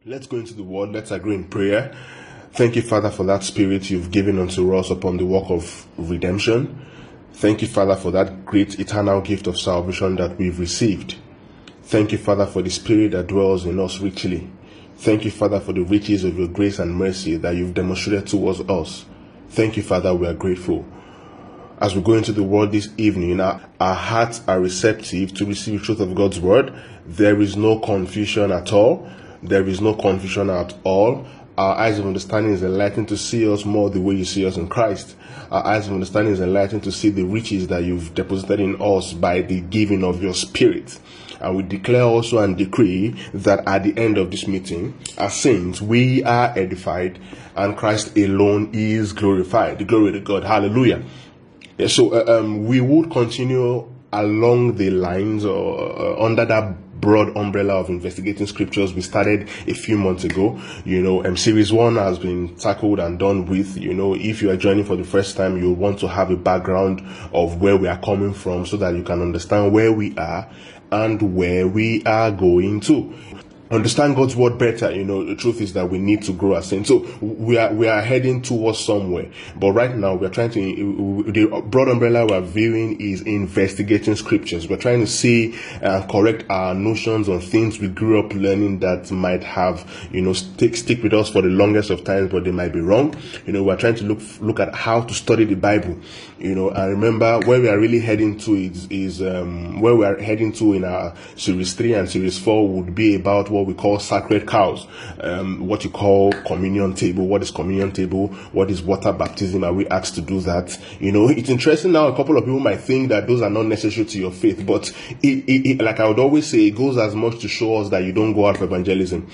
Let's go into the word. Let's agree in prayer. Thank you, Father, for that spirit you've given unto us upon the work of redemption. Thank you, Father, for that great eternal gift of salvation that we've received. Thank you, Father, for the spirit that dwells in us richly. Thank you, Father, for the riches of your grace and mercy that you've demonstrated towards us. Thank you, Father, we are grateful. As we go into the word this evening, our hearts are receptive to receive the truth of God's word. There is no confusion at all. There is no confusion at all. Our eyes of understanding is enlightened to see us more the way you see us in Christ. Our eyes of understanding is enlightened to see the riches that you've deposited in us by the giving of your spirit. And we declare also and decree that at the end of this meeting, as saints, we are edified and Christ alone is glorified. Glory to God. Hallelujah. So we would continue along the lines or under that broad umbrella of investigating scriptures we started a few months ago. Series 1 has been tackled and done with. If you are joining for the first time, you want to have a background of where we are coming from so that you can understand where we are and where we are going to. Understand God's word better. The truth is that we need to grow as saints. So we are heading towards somewhere. But right now we are trying to, the broad umbrella we are viewing is investigating scriptures. We're trying to see and correct our notions on things we grew up learning that might have, stick with us for the longest of times, but they might be wrong. We're trying to look at how to study the Bible. And remember where we are really heading to is where we are heading to in our series 3 and series 4 would be about what we call sacred cows, what you call communion table. What is communion table? What is water baptism? Are we asked to do that? It's interesting now. A couple of people might think that those are not necessary to your faith, but it like I would always say, it goes as much to show us that you don't go out for evangelism.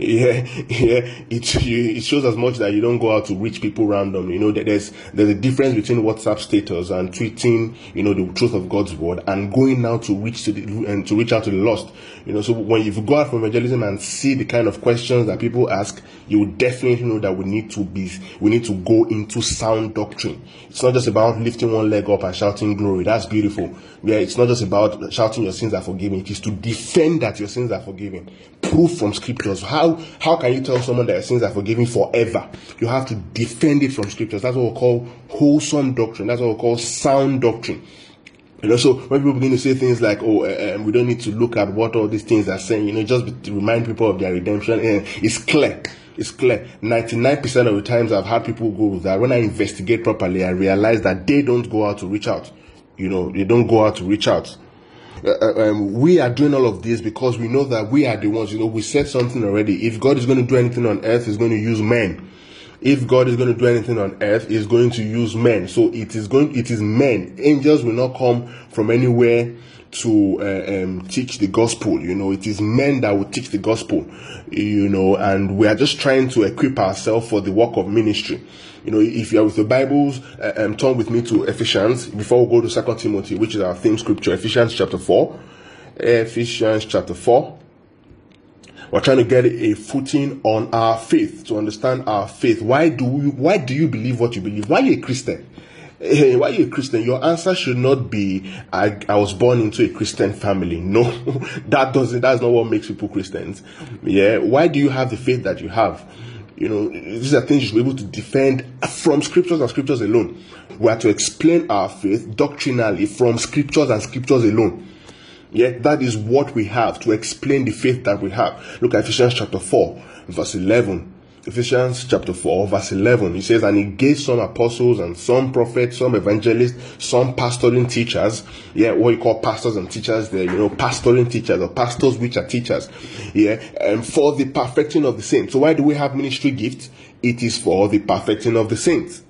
It shows as much that you don't go out to reach people randomly. There's a difference between WhatsApp status and tweeting, the truth of God's word, and going now to reach out to the lost. So when you go out for evangelism and see the kind of questions that people ask, you will definitely know that we need to go into sound doctrine. It's not just about lifting one leg up and shouting glory. That's beautiful. It's not just about shouting your sins are forgiven. It is to defend that your sins are forgiven. Proof from scriptures. How can you tell someone that your sins are forgiven forever? You have to defend it from scriptures. That's what we call wholesome doctrine. That's what we call sound doctrine. So when people begin to say things like, we don't need to look at what all these things are saying, just to remind people of their redemption, it's clear. It's clear. 99% of the times I've had people go with that. When I investigate properly, I realize that they don't go out to reach out. They don't go out to reach out. We are doing all of this because we know that we are the ones, we said something already. If God is going to do anything on earth, He's going to use men. If God is going to do anything on earth, He's going to use men. So it is men. Angels will not come from anywhere to teach the gospel. It is men that will teach the gospel. And we are just trying to equip ourselves for the work of ministry. If you are with your Bibles, turn with me to Ephesians before we go to 2 Timothy, which is our theme scripture. Ephesians chapter 4. Ephesians chapter 4. We're trying to get a footing on our faith, to understand our faith. Why do you believe what you believe? Why are you a Christian? Why are you a Christian? Your answer should not be, I was born into a Christian family. No, that's not what makes people Christians. Why do you have the faith that you have? These are things you should be able to defend from scriptures and scriptures alone. We are to explain our faith doctrinally from scriptures and scriptures alone. That is what we have to explain the faith that we have. Look at Ephesians chapter 4, verse 11. Ephesians chapter 4, verse 11. He says, and He gave some apostles and some prophets, some evangelists, some pastoring teachers. What you call pastors and teachers there, pastoring teachers or pastors which are teachers. And for the perfecting of the saints. So why do we have ministry gifts? It is for the perfecting of the saints.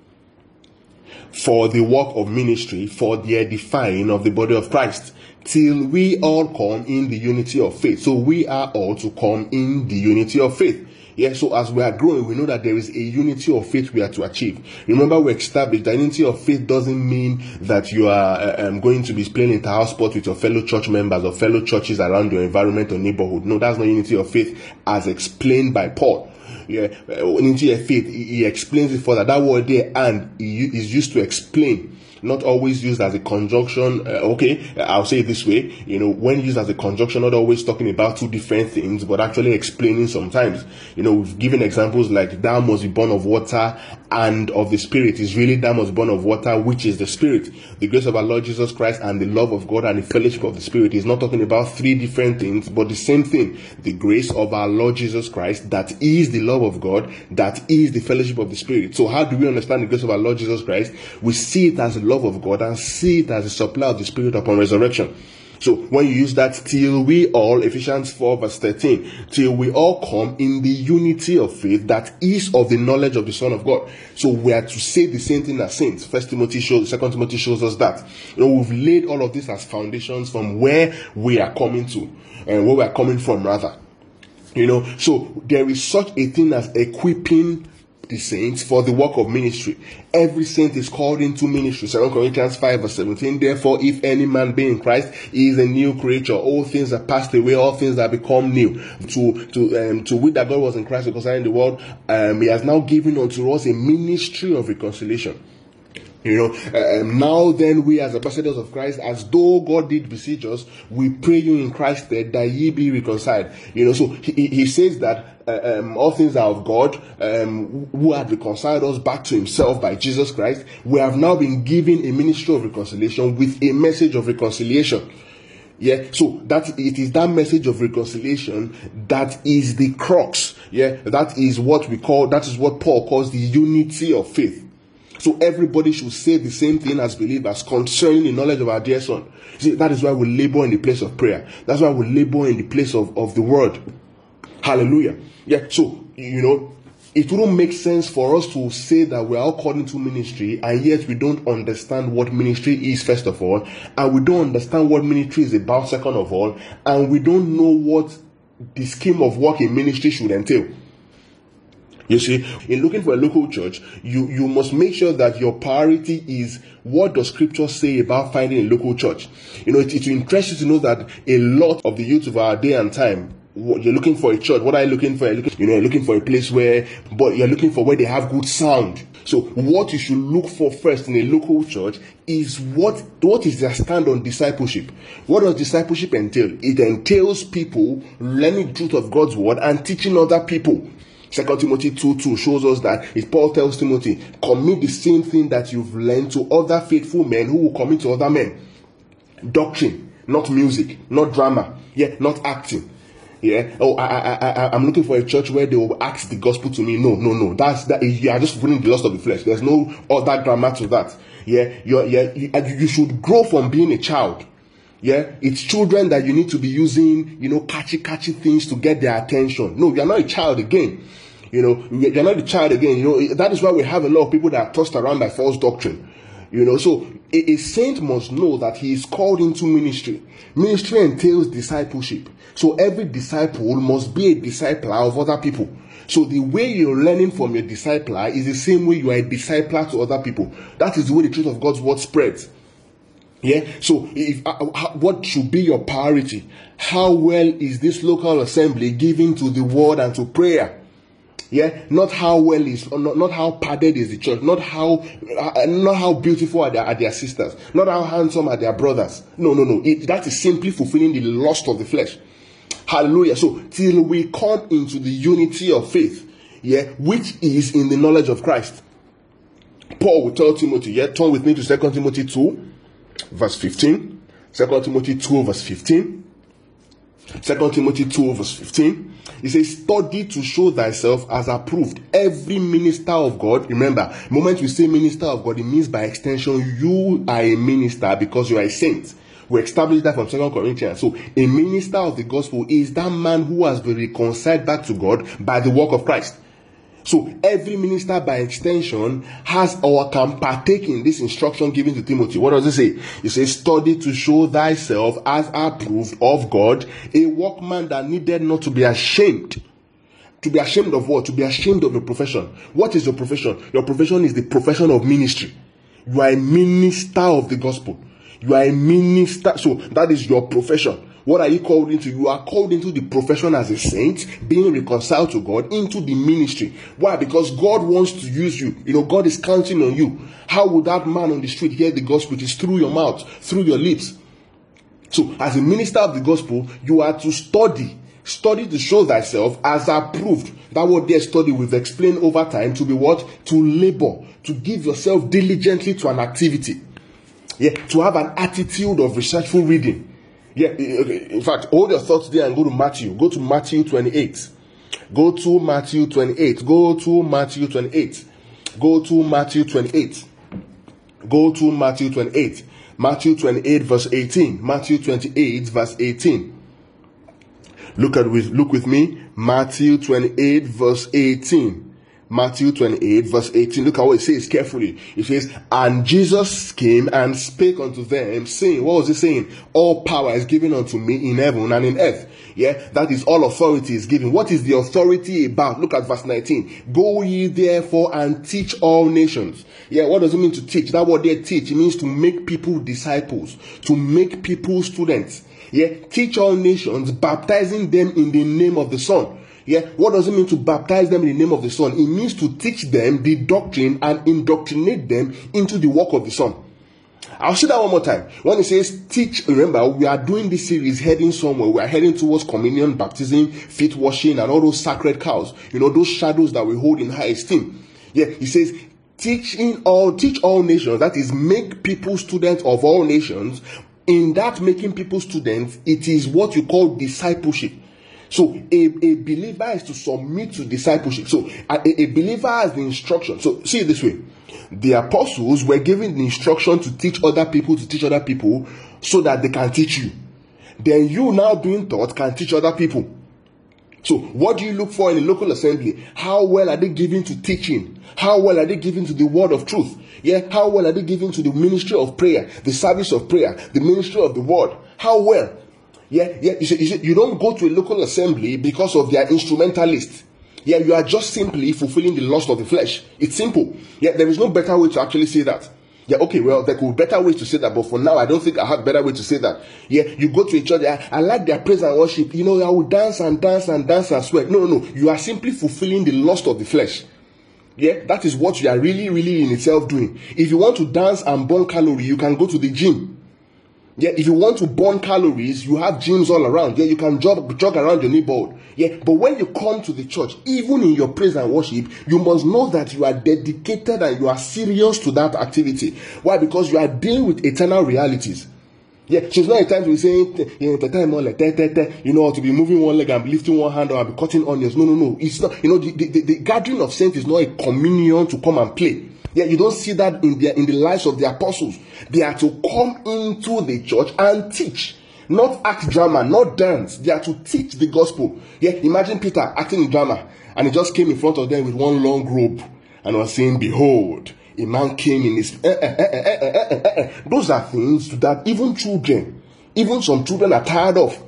For the work of ministry, for the edifying of the body of Christ, till we all come in the unity of faith. So we are all to come in the unity of faith. So as we are growing, we know that there is a unity of faith we are to achieve. Remember, we established that unity of faith doesn't mean that you are going to be playing inter-house sport with your fellow church members or fellow churches around your environment or neighborhood. No, that's not unity of faith as explained by Paul. Unity of faith, he explains it further. That word there, and, is used to explain not always used as a conjunction. I'll say it this way, when used as a conjunction, not always talking about two different things, but actually explaining sometimes. We've given examples like thou must be born of water and of the Spirit. Is really thou must be born of water, which is the Spirit. The grace of our Lord Jesus Christ and the love of God and the fellowship of the Spirit is not talking about three different things, but the same thing. The grace of our Lord Jesus Christ, that is the love of God, that is the fellowship of the Spirit. So how do we understand the grace of our Lord Jesus Christ? We see it as the love of God and see it as the supply of the Spirit upon resurrection. So when you use that, till we all, Ephesians 4 verse 13, till we all come in the unity of faith that is of the knowledge of the Son of God. So we are to say the same thing as saints. 2 Timothy shows us that. We've laid all of this as foundations from where we are coming to, and where we are coming from rather. So there is such a thing as equipping the saints for the work of ministry. Every saint is called into ministry. 2 Corinthians 5 verse 17. Therefore, if any man be in Christ, he is a new creature. All things are passed away, all things are become new. To wit that God was in Christ concerning the world, he has now given unto us a ministry of reconciliation. Now then, we as ambassadors of Christ, as though God did beseech us, we pray you in Christ that ye be reconciled. So he says that all things are of God, who had reconciled us back to himself by Jesus Christ. We have now been given a ministry of reconciliation with a message of reconciliation. So that it is that message of reconciliation that is the crux. That is what Paul calls the unity of faith. So everybody should say the same thing as believers concerning the knowledge of our dear Son. See, that is why we labor in the place of prayer. That's why we labor in the place of the word. Hallelujah. So, it wouldn't make sense for us to say that we are all called into ministry, and yet we don't understand what ministry is, first of all, and we don't understand what ministry is about, second of all, and we don't know what the scheme of work in ministry should entail. You see, in looking for a local church, you must make sure that your priority is, what does Scripture say about finding a local church? It will interest you to know that a lot of the youth of our day and time, you're looking for a church. What are you looking for? You're looking for a place where they have good sound. So what you should look for first in a local church is what is their stand on discipleship. What does discipleship entail? It entails people learning the truth of God's word and teaching other people. 2 Timothy 2:2 shows us that Paul tells Timothy, commit the same thing that you've learned to other faithful men who will commit to other men. Doctrine, not music, not drama, not acting. I'm looking for a church where they will act the gospel to me. No. You are just fulfilling the lust of the flesh. There's no other grammar to that. You should grow from being a child. It's children that you need to be using, catchy things to get their attention. No, you're not a child again. You're not a child again. That is why we have a lot of people that are tossed around by false doctrine. So a saint must know that he is called into ministry. Ministry entails discipleship. So every disciple must be a discipler of other people. So the way you're learning from your discipler is the same way you are a discipler to other people. That is the way the truth of God's word spreads. So what should be your priority? How well is this local assembly giving to the word and to prayer? Not how well is, not how padded is the church, not how beautiful are their sisters, not how handsome are their brothers. No. That is simply fulfilling the lust of the flesh. Hallelujah. So till we come into the unity of faith, which is in the knowledge of Christ. Paul will tell Timothy, turn with me to 2 Timothy 2, verse 15. 2 Timothy 2, verse 15. 2 Timothy 2, verse 15. It says, study to show thyself as approved, every minister of God. Remember, the moment we say minister of God, it means by extension, you are a minister because you are a saint. We established that from 2 Corinthians. So, a minister of the gospel is that man who has been reconciled back to God by the work of Christ. So every minister by extension has or can partake in this instruction given to Timothy. What does it say? It says, study to show thyself as approved of God, a workman that needed not to be ashamed. To be ashamed of what? To be ashamed of your profession. What is your profession? Your profession is the profession of ministry. You are a minister of the gospel. You are a minister. So that is your profession. What are you called into? You are called into the profession as a saint, being reconciled to God, into the ministry. Why? Because God wants to use you. God is counting on you. How would that man on the street hear the gospel? It is through your mouth, through your lips. So, as a minister of the gospel, you are to study to show thyself as approved. That word there, study, we've explained over time, to be what? To labor, to give yourself diligently to an activity. To have an attitude of researchful reading. In fact, hold your thoughts there and go to Matthew. Go to Matthew 28. Go to Matthew 28. Go to Matthew 28. Go to Matthew 28. Go to Matthew 28. Matthew 28 verse 18. Matthew 28 verse 18. Look with me. Matthew 28 verse 18. Matthew 28 verse 18. Look at what it says carefully. It says, and Jesus came and spake unto them, saying, what was he saying? All power is given unto me in heaven and in earth. That is, all authority is given. What is the authority about? Look at verse 19. Go ye therefore and teach all nations. What does it mean to teach? That word there, teach, it means to make people disciples, to make people students. Teach all nations, baptizing them in the name of the Son. What does it mean to baptize them in the name of the Son? It means to teach them the doctrine and indoctrinate them into the work of the Son. I'll say that one more time. When it says teach, remember, we are doing this series heading somewhere. We are heading towards communion, baptism, feet washing, and all those sacred cows. Those shadows that we hold in high esteem. He says, teach all nations. That is, make people students of all nations. In that making people students, it is what you call discipleship. So a believer is to submit to discipleship. So a believer has the instruction. So see it this way. The apostles were given the instruction to teach other people so that they can teach you. Then you, now being taught, can teach other people. So what do you look for in a local assembly? How well are they given to teaching? How well are they given to the word of truth? How well are they given to the ministry of prayer, the service of prayer, the ministry of the word? How well? You don't go to a local assembly because of their instrumentalists. You are just simply fulfilling the lust of the flesh. It's simple. There is no better way to actually say that. There could be better ways to say that, but for now, I don't think I have better way to say that. You go to a church, I like their praise and worship. I will dance and sweat. No. You are simply fulfilling the lust of the flesh. That is what you are really, really in itself doing. If you want to dance and burn calories, you can go to the gym. If you want to burn calories, you have gyms all around. You can jog around your neighborhood. But when you come to the church, even in your praise and worship, you must know that you are dedicated and you are serious to that activity. Why? Because you are dealing with eternal realities. So it's not a time to be saying, to be moving one leg and lifting one hand or be cutting onions. No. It's not. The gathering of saints is not a communion to come and play. You don't see that in the lives of the apostles. They are to come into the church and teach, not act drama, not dance. They are to teach the gospel. Imagine Peter acting in drama, and he just came in front of them with one long robe and was saying, "Behold, a man came in his." Those are things that even some children are tired of.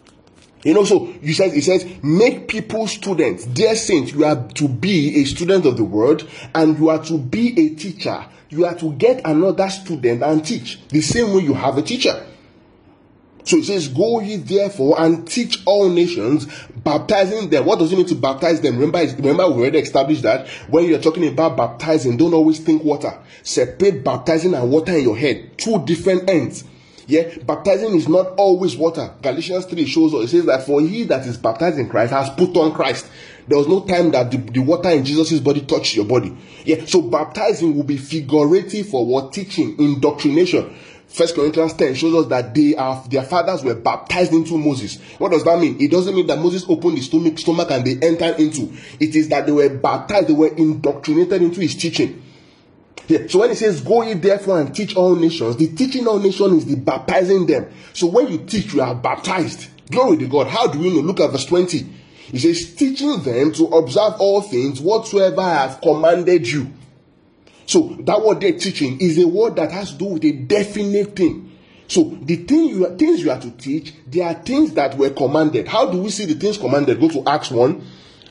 So he says, make people students. Dear saints, you are to be a student of the word, and you are to be a teacher. You are to get another student and teach the same way you have a teacher. So it says, go ye therefore and teach all nations, baptizing them. What does it mean to baptize them? Remember we already established that when you're talking about baptizing, don't always think water. Separate baptizing and water in your head. Two different ends. Baptizing is not always water. Galatians 3 shows us, it says that for he that is baptized in Christ has put on Christ. There was no time that the water in Jesus' body touched your body. So baptizing will be figurative for what? Teaching, indoctrination. 1 Corinthians 10 shows us that their fathers were baptized into Moses. What does that mean? It doesn't mean that Moses opened his stomach and they entered into. It is that they were baptized, they were indoctrinated into his teaching. So when it says, go ye therefore and teach all nations, the teaching all nations is the baptizing them. So when you teach, you are baptized. Glory to God. How do we know? Look at verse 20. It says, teaching them to observe all things whatsoever I have commanded you. So that word they're teaching is a word that has to do with a definite thing. So the things you are to teach, they are things that were commanded. How do we see the things commanded? Go to Acts 1.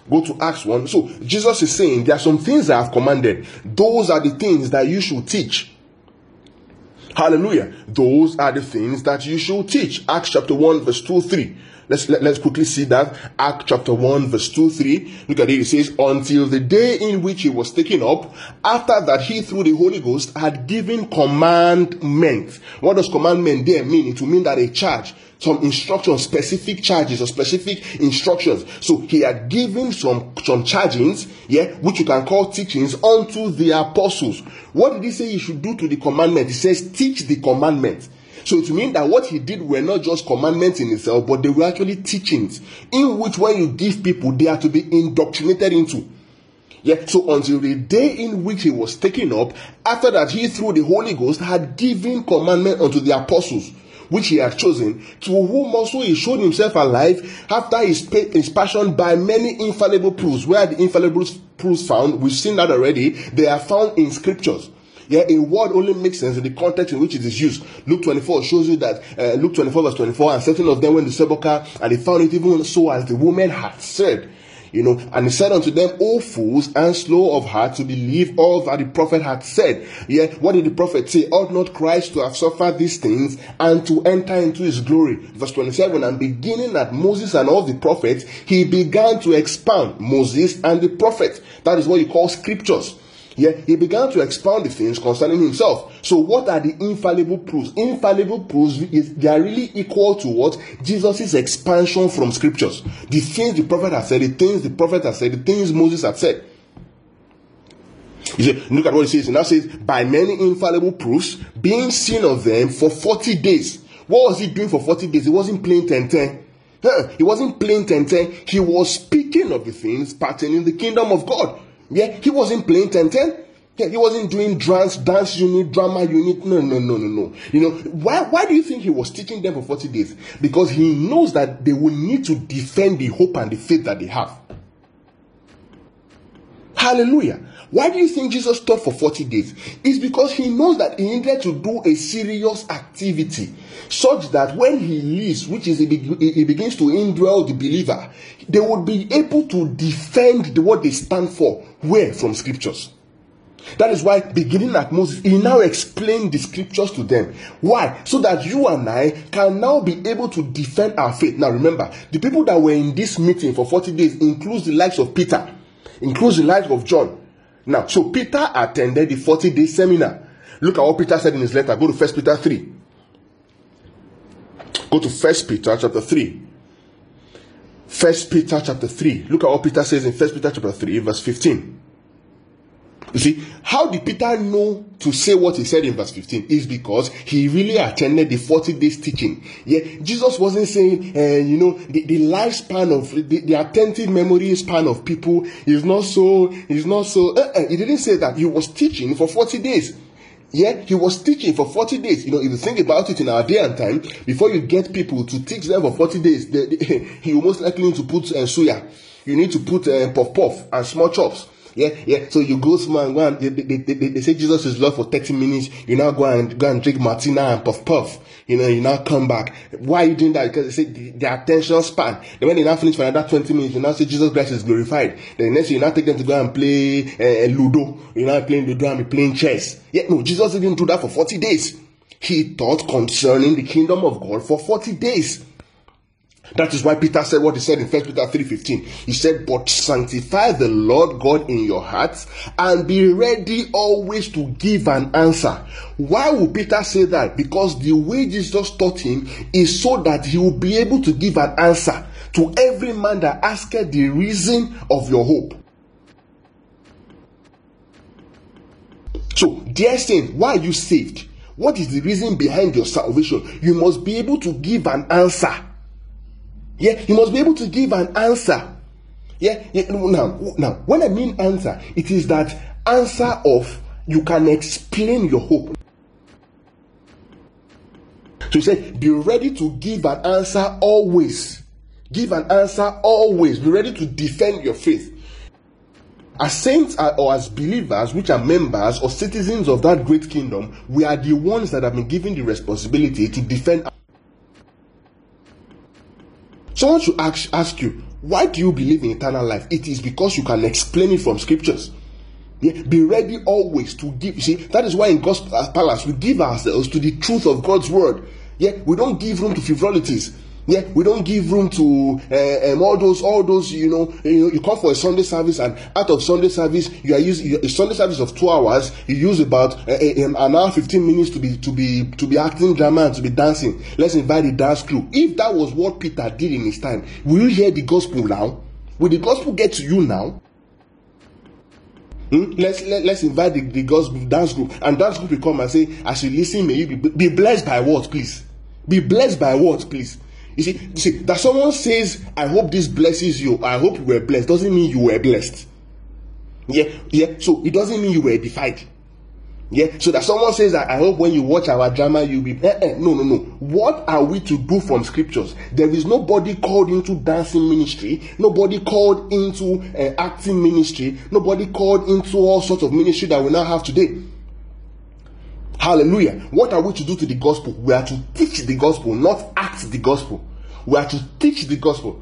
So Jesus is saying there are some things I have commanded. Those are the things that you should teach. Hallelujah. Those are the things that you should teach. Acts chapter 1 verse 2-3. Let's quickly see that. Acts chapter 1 verse 2-3. Look at it. It says, until the day in which he was taken up, after that he through the Holy Ghost had given commandment. What does commandment there mean? It will mean that a charge, some instructions, specific charges or specific instructions. So he had given some chargings, which you can call teachings, unto the apostles. What did he say he should do to the commandment? He says, teach the commandment. So it means that what he did were not just commandments in itself, but they were actually teachings, in which when you give people, they are to be indoctrinated into. So until the day in which he was taken up, after that he through the Holy Ghost had given commandment unto the apostles, which he had chosen, to whom also he showed himself alive after his passion by many infallible proofs. Where are the infallible proofs found? We've seen that already. They are found in scriptures. A word only makes sense in the context in which it is used. Luke 24 shows you that, Luke 24 verse 24, and certain of them went to sepulchre, and they found it even so as the woman had said. And he said unto them, O fools, and slow of heart to believe all that the prophet had said. What did the prophet say? Ought not Christ to have suffered these things and to enter into his glory? Verse 27, and beginning at Moses and all the prophets, he began to expound Moses and the prophets. That is what you call scriptures. He began to expound the things concerning himself. So what are the infallible proofs? Infallible proofs, they are really equal to what? Jesus' expansion from scriptures. The things the prophet has said, the things the prophet has said, the things Moses had said. You see, look at what it says. It now says, by many infallible proofs, being seen of them for 40 days. What was he doing for 40 days? He wasn't playing 10-10. He wasn't playing 10-10. He was speaking of the things pertaining the kingdom of God. He wasn't playing 10-10. He wasn't doing dance unit, drama unit. No. Why do you think he was teaching them for 40 days? Because he knows that they will need to defend the hope and the faith that they have. Hallelujah. Why do you think Jesus taught for 40 days? It's because he knows that he needed to do a serious activity, such that when he leaves, which is he begins to indwell the believer, they would be able to defend what they stand for. Where? From scriptures. That is why, beginning at Moses, he now explained the scriptures to them. Why? So that you and I can now be able to defend our faith. Now remember, the people that were in this meeting for 40 days includes the likes of Peter, includes the likes of John. Now, so Peter attended the 40-day seminar. Look at what Peter said in his letter. Go to 1 Peter 3. Go to 1 Peter chapter 3. 1 Peter chapter 3. Look at what Peter says in 1 Peter chapter 3, verse 15. You see, how did Peter know to say what he said in verse 15? Is because he really attended the 40 days teaching. Jesus wasn't saying, the lifespan of, the attentive memory span of people is not so. He didn't say that. He was teaching for 40 days. He was teaching for 40 days. If you think about it in our day and time, before you get people to teach them for 40 days, you most likely need to put suya. You need to put puff and small chops. So you go and go and they say Jesus is Lord for 30 minutes. You now go and drink Martina and puff. You now come back. Why are you doing that? Because they say the attention span. Then when they now finish for another 20 minutes, you now say Jesus Christ is glorified. Then next you now take them to go and play Ludo. You now playing Ludo and be playing chess. No, Jesus didn't do that for 40 days. He taught concerning the kingdom of God for 40 days. That is why Peter said what he said in 1 Peter 3:15. He said, but sanctify the Lord God in your hearts and be ready always to give an answer. Why would Peter say that? Because the way Jesus taught him is so that he will be able to give an answer to every man that asketh the reason of your hope. So, dear saints, why are you saved? What is the reason behind your salvation? You must be able to give an answer. You must be able to give an answer. Now, when I mean answer, it is that answer of you can explain your hope. So he said, be ready to give an answer always. Give an answer always. Be ready to defend your faith. As saints or as believers, which are members or citizens of that great kingdom, we are the ones that have been given the responsibility to defend. Someone should ask you, why do you believe in eternal life? It is because you can explain it from scriptures. Yeah, be ready always to give. You see, that is why in Gospel Palace we give ourselves to the truth of God's word. Yeah, we don't give room to frivolities. Yeah, we don't give room to all those. You come for a Sunday service, and out of Sunday service, you are using a Sunday service of 2 hours. You use about an hour 15 minutes to be acting drama and to be dancing. Let's invite the dance crew. If that was what Peter did in his time, will you hear the gospel now? Will the gospel get to you now? Let's invite the gospel dance group, and dance group will come and say, as you listen, may you be blessed by what, please? Be blessed by what, please? You see, that someone says, I hope this blesses you, I hope you were blessed, doesn't mean you were blessed. Yeah. So it doesn't mean you were edified. Yeah. So that someone says that I hope when you watch our drama you'll be no. What are we to do from scriptures? There is nobody called into dancing ministry, nobody called into acting ministry, nobody called into all sorts of ministry that we now have today. Hallelujah. What are we to do to the gospel? We are to teach the gospel, not act the gospel. We are to teach the gospel.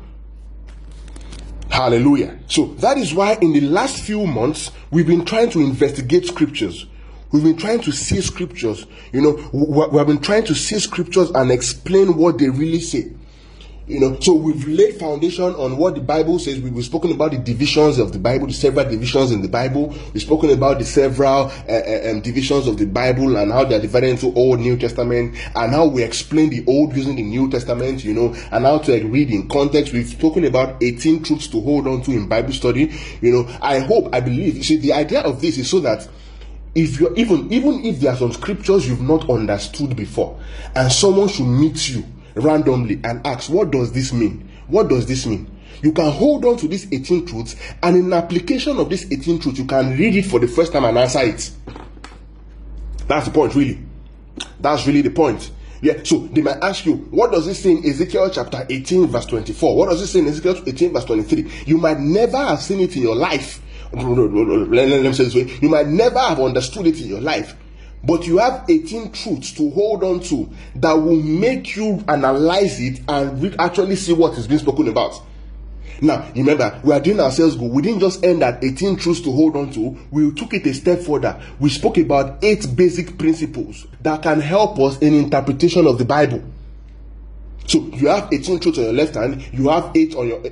Hallelujah. So that is why in the last few months we've been trying to investigate scriptures. We've been trying to see scriptures. We have been trying to see scriptures and explain what they really say. So we've laid foundation on what the Bible says. We've spoken about the divisions of the Bible, the several divisions in the Bible. We've spoken about the several divisions of the Bible and how they are divided into Old, New Testament, and how we explain the Old using the New Testament, and how to read in context. We've spoken about 18 truths to hold on to in Bible study. I believe. You see, the idea of this is so that if you're even if there are some scriptures you've not understood before, and someone should meet you randomly and ask, what does this mean? What does this mean? You can hold on to these 18 truths, and in application of these 18 truths, you can read it for the first time and answer it. That's the point, really. That's really the point. Yeah, so they might ask you, what does it say in Ezekiel chapter 18 verse 24? What does it say in Ezekiel 18 verse 23? You might never have seen it in your life. Let me say this way. You might never have understood it in your life. But you have 18 truths to hold on to that will make you analyze it and actually see what is being spoken about. Now, remember, we are doing ourselves good. We didn't just end at 18 truths to hold on to. We took it a step further. We spoke about 8 basic principles that can help us in interpretation of the Bible. So you have 18 truths on your left hand, you have 8 on your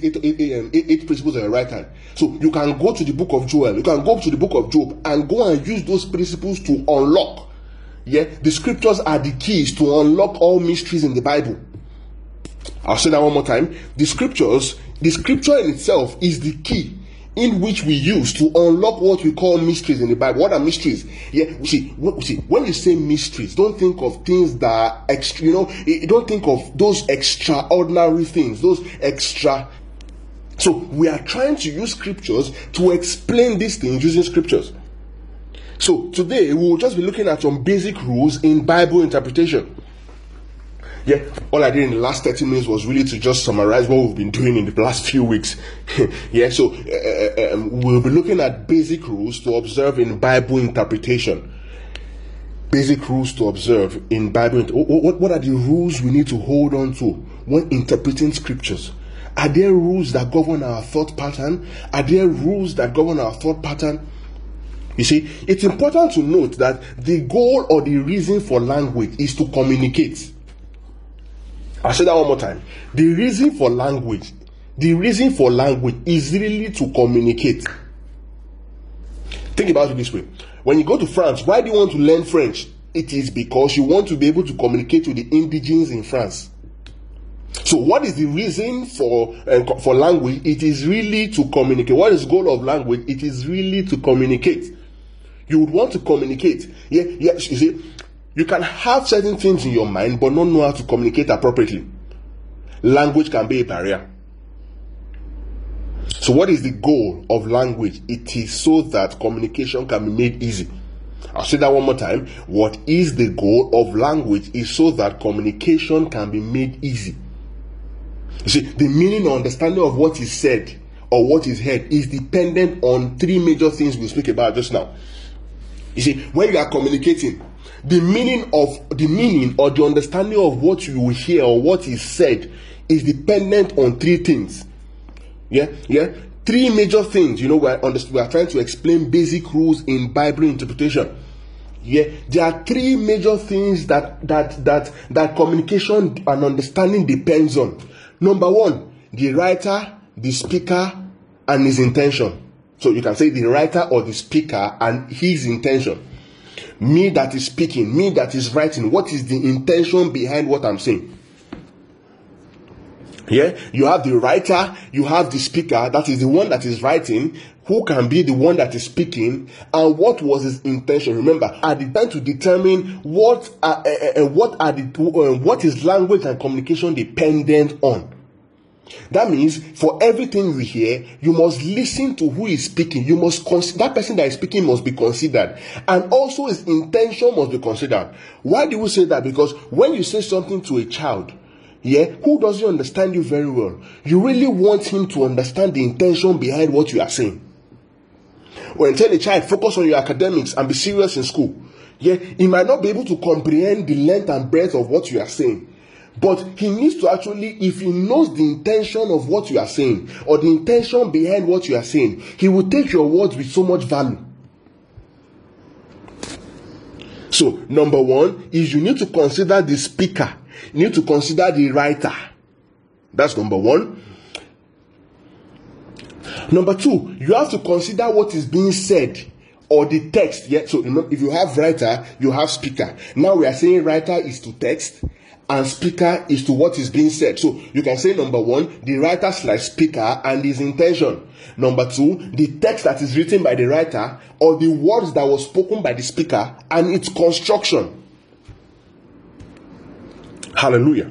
8 principles on your right hand. So you can go to the book of Joel, you can go to the book of Job, and go and use those principles to unlock. Yeah, the scriptures are the keys to unlock all mysteries in the Bible. I'll say that one more time. The scripture in itself is the key in which we use to unlock what we call mysteries in the Bible. What are mysteries? Yeah, see, when you say mysteries, don't think of things that are extra, don't think of those extraordinary things, those extra. So we are trying to use scriptures to explain these things using scriptures. So today we will just be looking at some basic rules in Bible interpretation. Yeah, all I did in the last 30 minutes was really to just summarize what we've been doing in the last few weeks. Yeah, so we'll be looking at basic rules to observe in Bible interpretation. Basic rules to observe in Bible. What are the rules we need to hold on to when interpreting scriptures? Are there rules that govern our thought pattern? Are there rules that govern our thought pattern? You see, it's important to note that the goal or the reason for language is to communicate. I'll say that one more time. The reason for language is really to communicate. Think about it this way. When you go to France, why do you want to learn French? It is because you want to be able to communicate with the indigenes in France. So what is the reason for language? It is really to communicate. What is the goal of language? It is really to communicate. You would want to communicate. Yeah, you see, you can have certain things in your mind but not know how to communicate appropriately. Language can be a barrier. So what is the goal of language? It is so that communication can be made easy. I'll say that one more time. What is the goal of language is so that communication can be made easy. You see, the meaning or understanding of what is said or what is heard is dependent on 3 major things we'll speak about just now. You see, when you are communicating, the meaning or the understanding of what you will hear or what is said is dependent on 3 things. Yeah. Three major things, we are trying to explain basic rules in Bible interpretation. Yeah, there are three major things that communication and understanding depends on. Number one, the writer, the speaker, and his intention. So you can say the writer or the speaker and his intention. Me that is speaking, me that is writing, what is the intention behind what I'm saying? Yeah, you have the writer, you have the speaker, that is the one that is writing, who can be the one that is speaking, and what was his intention. Remember, I depend to determine what is language and communication dependent on. That means for everything we hear, you must listen to who is speaking. You must that person that is speaking must be considered, and also his intention must be considered. Why do we say that? Because when you say something to a child, who doesn't understand you very well, you really want him to understand the intention behind what you are saying. When you tell a child, focus on your academics and be serious in school, he might not be able to comprehend the length and breadth of what you are saying. But he needs to actually, if he knows the intention of what you are saying, or the intention behind what you are saying, he will take your words with so much value. So, number one is you need to consider the speaker. You need to consider the writer. That's number one. Number two, you have to consider what is being said, or the text. So remember, if you have writer, you have speaker. Now we are saying writer is to text, and speaker is to what is being said. So you can say number one, the writer/speaker and his intention. Number two, the text that is written by the writer, or the words that was spoken by the speaker and its construction. Hallelujah.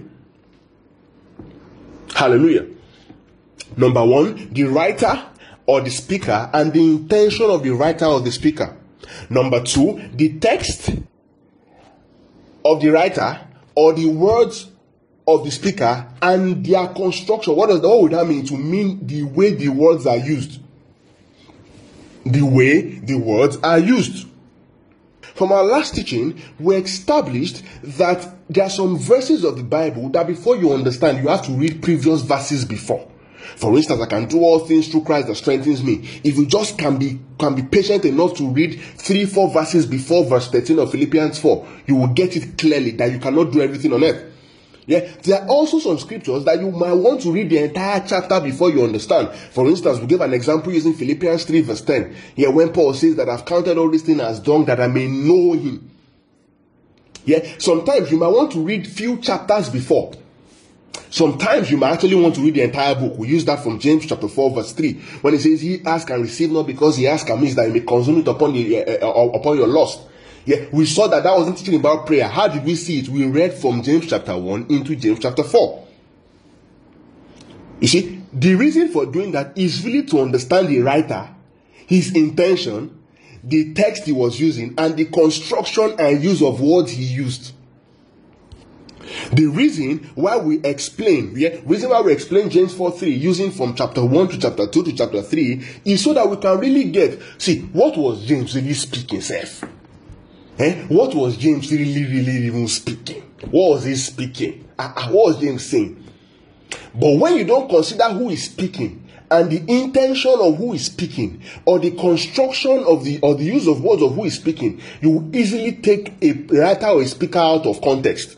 Hallelujah. Number one, the writer or the speaker and the intention of the writer or the speaker. Number two, the text of the writer or the words of the speaker and their construction. What would that mean? To mean the way the words are used. The way the words are used. From our last teaching, we established that there are some verses of the Bible that before you understand, you have to read previous verses before. For instance, I can do all things through Christ that strengthens me. If you just can be patient enough to read 3-4 verses before verse 13 of Philippians 4, you will get it clearly that you cannot do everything on earth. There are also some scriptures that you might want to read the entire chapter before you understand. For instance, we gave an example using Philippians 3 verse 10. When Paul says that I've counted all these things as dung that I may know him. Sometimes you might want to read few chapters before. Sometimes you might actually want to read the entire book. We use that from James chapter 4 verse 3. When it says, he ask and receive not because he ask amiss, that he may consume it upon your lust. We saw that wasn't teaching about prayer. How did we see it? We read from James chapter 1 into James chapter 4. You see, the reason for doing that is really to understand the writer, his intention, the text he was using, and the construction and use of words he used. The reason why we explain James 4:3 using from chapter 1 to chapter 2 to chapter 3 is so that we can really get, what was James really speaking, Seth? What was James really even speaking? What was he speaking? What was James saying? But when you don't consider who is speaking and the intention of who is speaking, or the construction of the use of words of who is speaking, you will easily take a writer or a speaker out of context.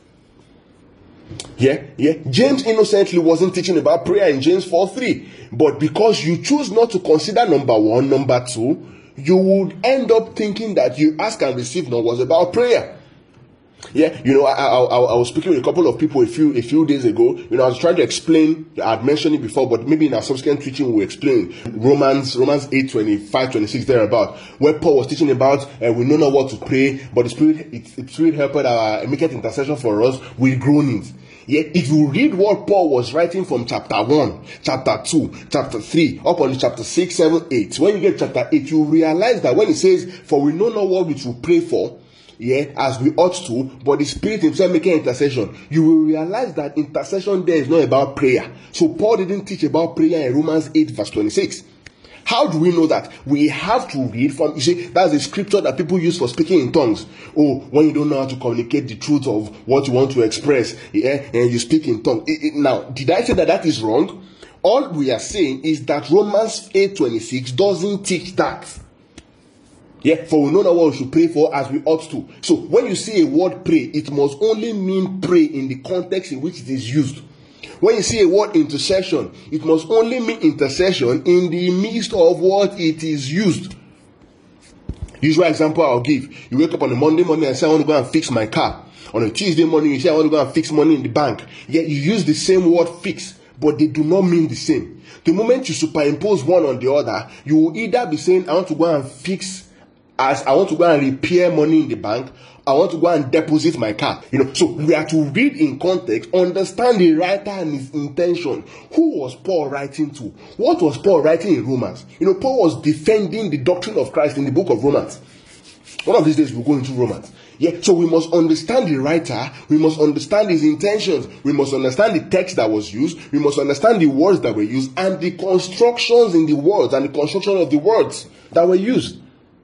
James innocently wasn't teaching about prayer in James 4:3, but because you choose not to consider number one, number two, you would end up thinking that you ask and receive not was about prayer. I was speaking with a couple of people a few days ago. I was trying to explain. I had mentioned it before, but maybe in our subsequent teaching we'll explain Romans 8:25-26 thereabout, where Paul was teaching about we know not what to pray, but the Spirit helped make it intercession for us with groanings. If you read what Paul was writing from chapter 1, chapter 2, chapter 3, up on chapter 6, 7, 8, when you get chapter 8, you realize that when it says, for we know not what we should pray for, as we ought to, but the Spirit himself making intercession, you will realize that intercession there is not about prayer. So Paul didn't teach about prayer in Romans 8 verse 26. How do we know that? We have to read from, that's the scripture that people use for speaking in tongues. When you don't know how to communicate the truth of what you want to express, and you speak in tongues. Now, did I say that is wrong? All we are saying is that Romans 8:26 doesn't teach that. Yeah, for we know not what we should pray for as we ought to. So when you see a word pray, it must only mean pray in the context in which it is used. When you see a word intercession, it must only mean intercession in the midst of what it is used. Usual example I'll give. You wake up on a Monday morning and say, I want to go and fix my car. On a Tuesday morning, you say, I want to go and fix money in the bank. Yet you use the same word fix, but they do not mean the same. The moment you superimpose one on the other, you will either be saying, I want to go and fix, as I want to go and repair money in the bank, I want to go and deposit my car. So we are to read in context, understand the writer and his intention. Who was Paul writing to? What was Paul writing in Romans? Paul was defending the doctrine of Christ in the book of Romans. One of these days we'll go into Romans. Yeah, so we must understand the writer, we must understand his intentions, we must understand the text that was used, we must understand the words that were used, and the constructions in the words, and the construction of the words that were used.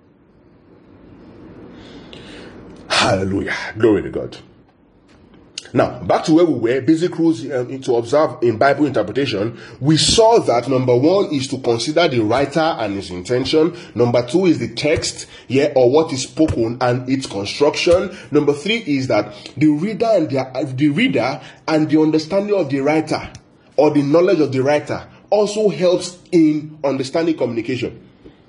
Hallelujah. Glory to God. Now, back to where we were, basic rules to observe in Bible interpretation. We saw that number one is to consider the writer and his intention. Number two is the text, or what is spoken and its construction. Number three is that the reader and the understanding of the writer, or the knowledge of the writer, also helps in understanding communication.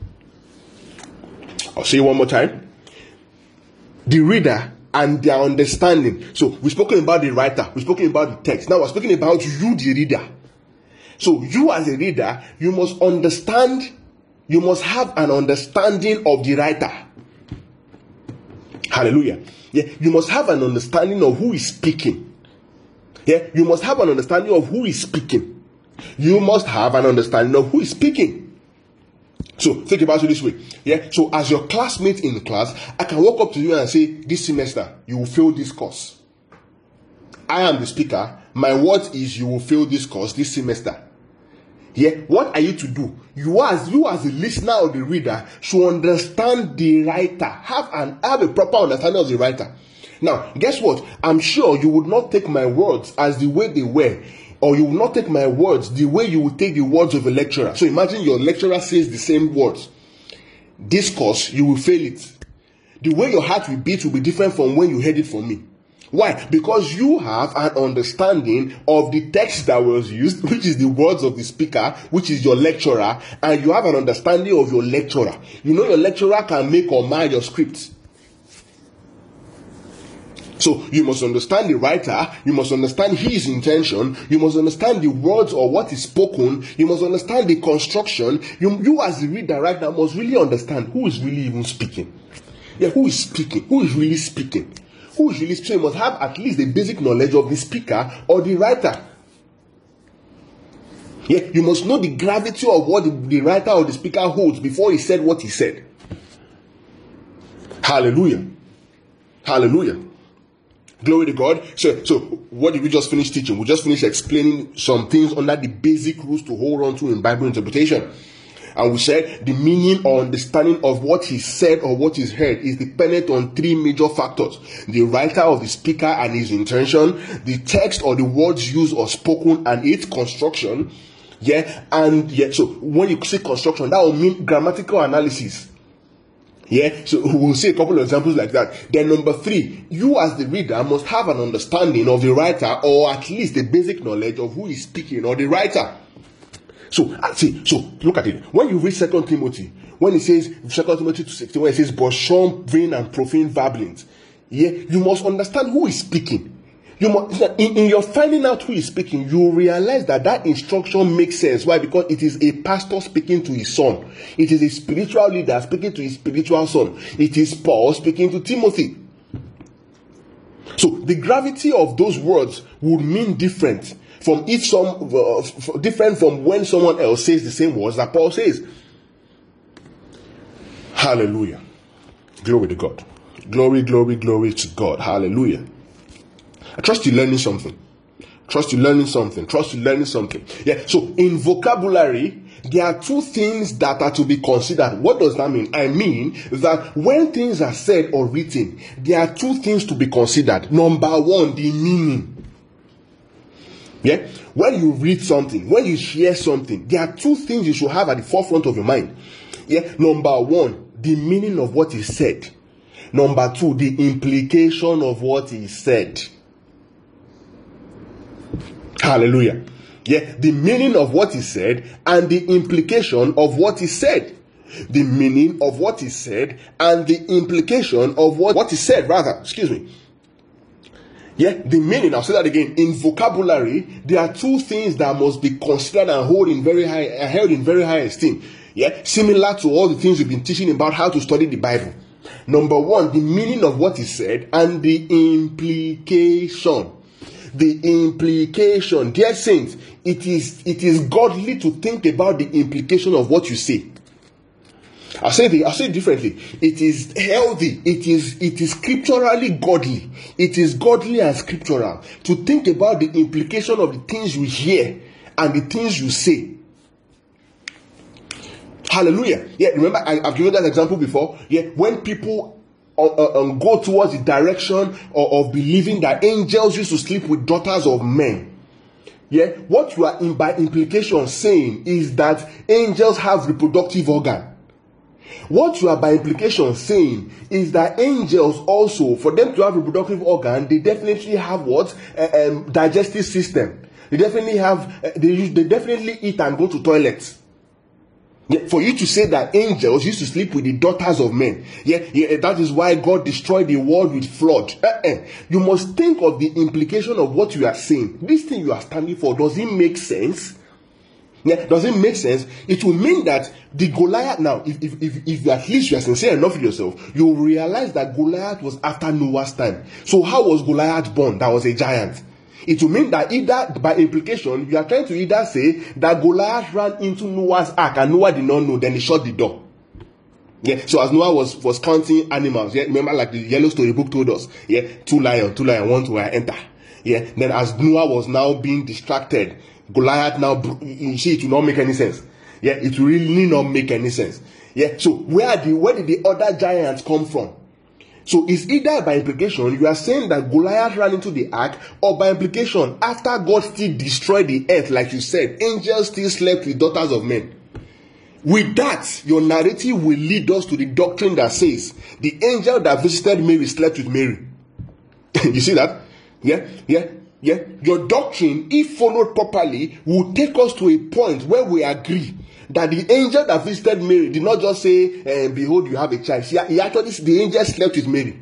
I'll say it one more time. The reader and their understanding. So we've spoken about the writer, we've spoken about the text. Now we're speaking about you, the reader. So you as a reader, you must understand, you must have an understanding of the writer. Hallelujah. Yeah, you must have an understanding of who is speaking. Yeah, you must have an understanding of who is speaking. You must have an understanding of who is speaking. So think about it this way. Yeah. So as your classmate in the class, I can walk up to you and say, this semester you will fail this course. I am the speaker. My word is you will fail this course this semester. Yeah. What are you to do? You as the listener or the reader should understand the writer. Have a proper understanding of the writer. Now, guess what? I'm sure you would not take my words as the way they were. Or you will not take my words the way you will take the words of a lecturer. So imagine your lecturer says the same words. This course, you will fail it. The way your heart will beat will be different from when you heard it from me. Why? Because you have an understanding of the text that was used, which is the words of the speaker, which is your lecturer, and you have an understanding of your lecturer. Your lecturer can make or mar your script. So you must understand the writer, you must understand his intention, you must understand the words or what is spoken, you must understand the construction. You as the reader right now must really understand who is really even speaking. Yeah, who is speaking? Who is really speaking? Who is really speaking? You must have at least the basic knowledge of the speaker or the writer. Yeah, you must know the gravity of what the writer or the speaker holds before he said what he said. Hallelujah. Hallelujah. Glory to God. So what did we just finish teaching? We just finished explaining some things under the basic rules to hold on to in Bible interpretation. And we said the meaning or understanding of what is said or what is heard is dependent on three major factors: the writer or the speaker and his intention, the text or the words used or spoken and its construction. So when you say construction, that will mean grammatical analysis. Yeah, so we'll see a couple of examples like that. Then number three, you as the reader must have an understanding of the writer, or at least the basic knowledge of who is speaking or the writer. So look at it. When you read 2 Timothy, when it says 2 Timothy 2:16, when it says but shun vain and profane babblings, you must understand who is speaking. You must, in your finding out who is speaking, you realize that instruction makes sense. Why? Because it is a pastor speaking to his son. It is a spiritual leader speaking to his spiritual son. It is Paul speaking to Timothy. So the gravity of those words would mean different from different from when someone else says the same words that Paul says. Hallelujah. Glory to God. Glory, glory, glory to God. Hallelujah. I trust you're learning something. Yeah, so in vocabulary, there are two things that are to be considered. What does that mean? I mean that when things are said or written, there are two things to be considered. Number one, the meaning. Yeah, when you read something, when you hear something, there are two things you should have at the forefront of your mind. Yeah, number one, the meaning of what is said. Number two, the implication of what is said. Hallelujah. Yeah, the meaning of what is said and the implication of what is said. The meaning of what is said and the implication of what is said, rather. Excuse me. Yeah, the meaning, I'll say that again. In vocabulary, there are two things that must be considered and held in very high esteem. Yeah, similar to all the things we've been teaching about how to study the Bible. Number one, the meaning of what is said and the implication. The implication, dear saints, it is godly to think about the implication of what you say. I'll say it differently. It is healthy. It is scripturally godly. It is godly and scriptural to think about the implication of the things you hear and the things you say. Hallelujah. Yeah, remember I've given that example before. Yeah, when people go towards the direction of believing that angels used to sleep with daughters of men. Yeah, what you are by implication saying is that angels have reproductive organ. What you are by implication saying is that angels also, for them to have reproductive organ, they definitely have what? Digestive system. They definitely have. They definitely eat and go to toilets. Yeah, for you to say that angels used to sleep with the daughters of men, yeah, that is why God destroyed the world with flood. You must think of the implication of what you are saying. This thing you are standing for, does it make sense? Yeah, does it make sense? It will mean that the Goliath, now, if at least you are sincere enough with yourself, you will realize that Goliath was after Noah's time. So how was Goliath born? That was a giant. It will mean that either, by implication, you are trying to either say that Goliath ran into Noah's ark and Noah did not know, then he shut the door. Yeah, so as Noah was counting animals, yeah, remember like the yellow storybook told us, yeah, two lion, one to enter. Yeah, then as Noah was now being distracted, Goliath now, you see, it will not make any sense. Yeah, it will really not make any sense. Yeah, so where did the other giants come from? So it's either by implication you are saying that Goliath ran into the ark, or by implication after God still destroyed the earth, like you said, angels still slept with daughters of men. With that, your narrative will lead us to the doctrine that says the angel that visited Mary slept with Mary. You see that? Yeah. Your doctrine, if followed properly, will take us to a point where we agree that the angel that visited Mary did not just say, behold, you have a child. The angel slept with Mary.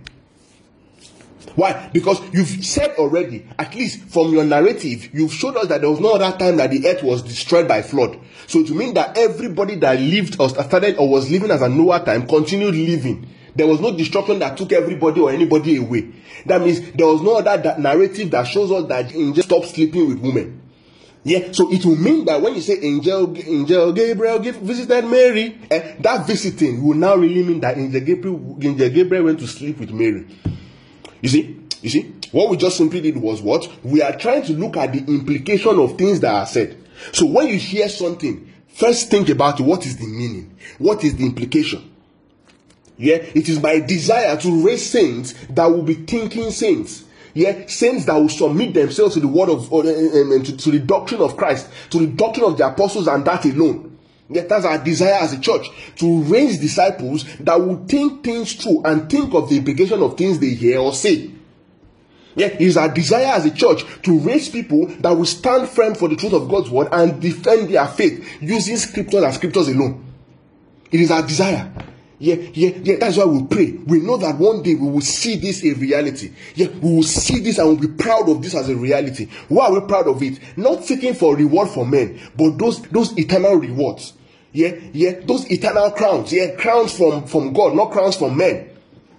Why? Because you've said already, at least from your narrative, you've showed us that there was no other time that the earth was destroyed by flood. So to mean that everybody that lived or started or was living as a Noah time continued living. There was no destruction that took everybody or anybody away. That means there was no other narrative that shows us that angels stopped sleeping with women. Yeah, so it will mean that when you say angel Gabriel visited Mary, that visiting will now really mean that angel Gabriel went to sleep with Mary. You see, what we just simply did was what? We are trying to look at the implication of things that are said. So when you hear something, first think about what is the meaning, what is the implication. Yeah, it is my desire to raise saints that will be thinking saints. Yeah, saints that will submit themselves to the word of to the doctrine of Christ, to the doctrine of the apostles, and that alone. Yeah, that's our desire as a church, to raise disciples that will think things through and think of the implication of things they hear or say. Yeah, it is our desire as a church to raise people that will stand firm for the truth of God's word and defend their faith using scriptures and scriptures alone. It is our desire. Yeah, that's why we pray. We know that one day we will see this a reality. Yeah, we will see this and we'll be proud of this as a reality. Why are we proud of it? Not seeking for reward for men, but those eternal rewards. Yeah, those eternal crowns. Yeah, crowns from God, not crowns from men.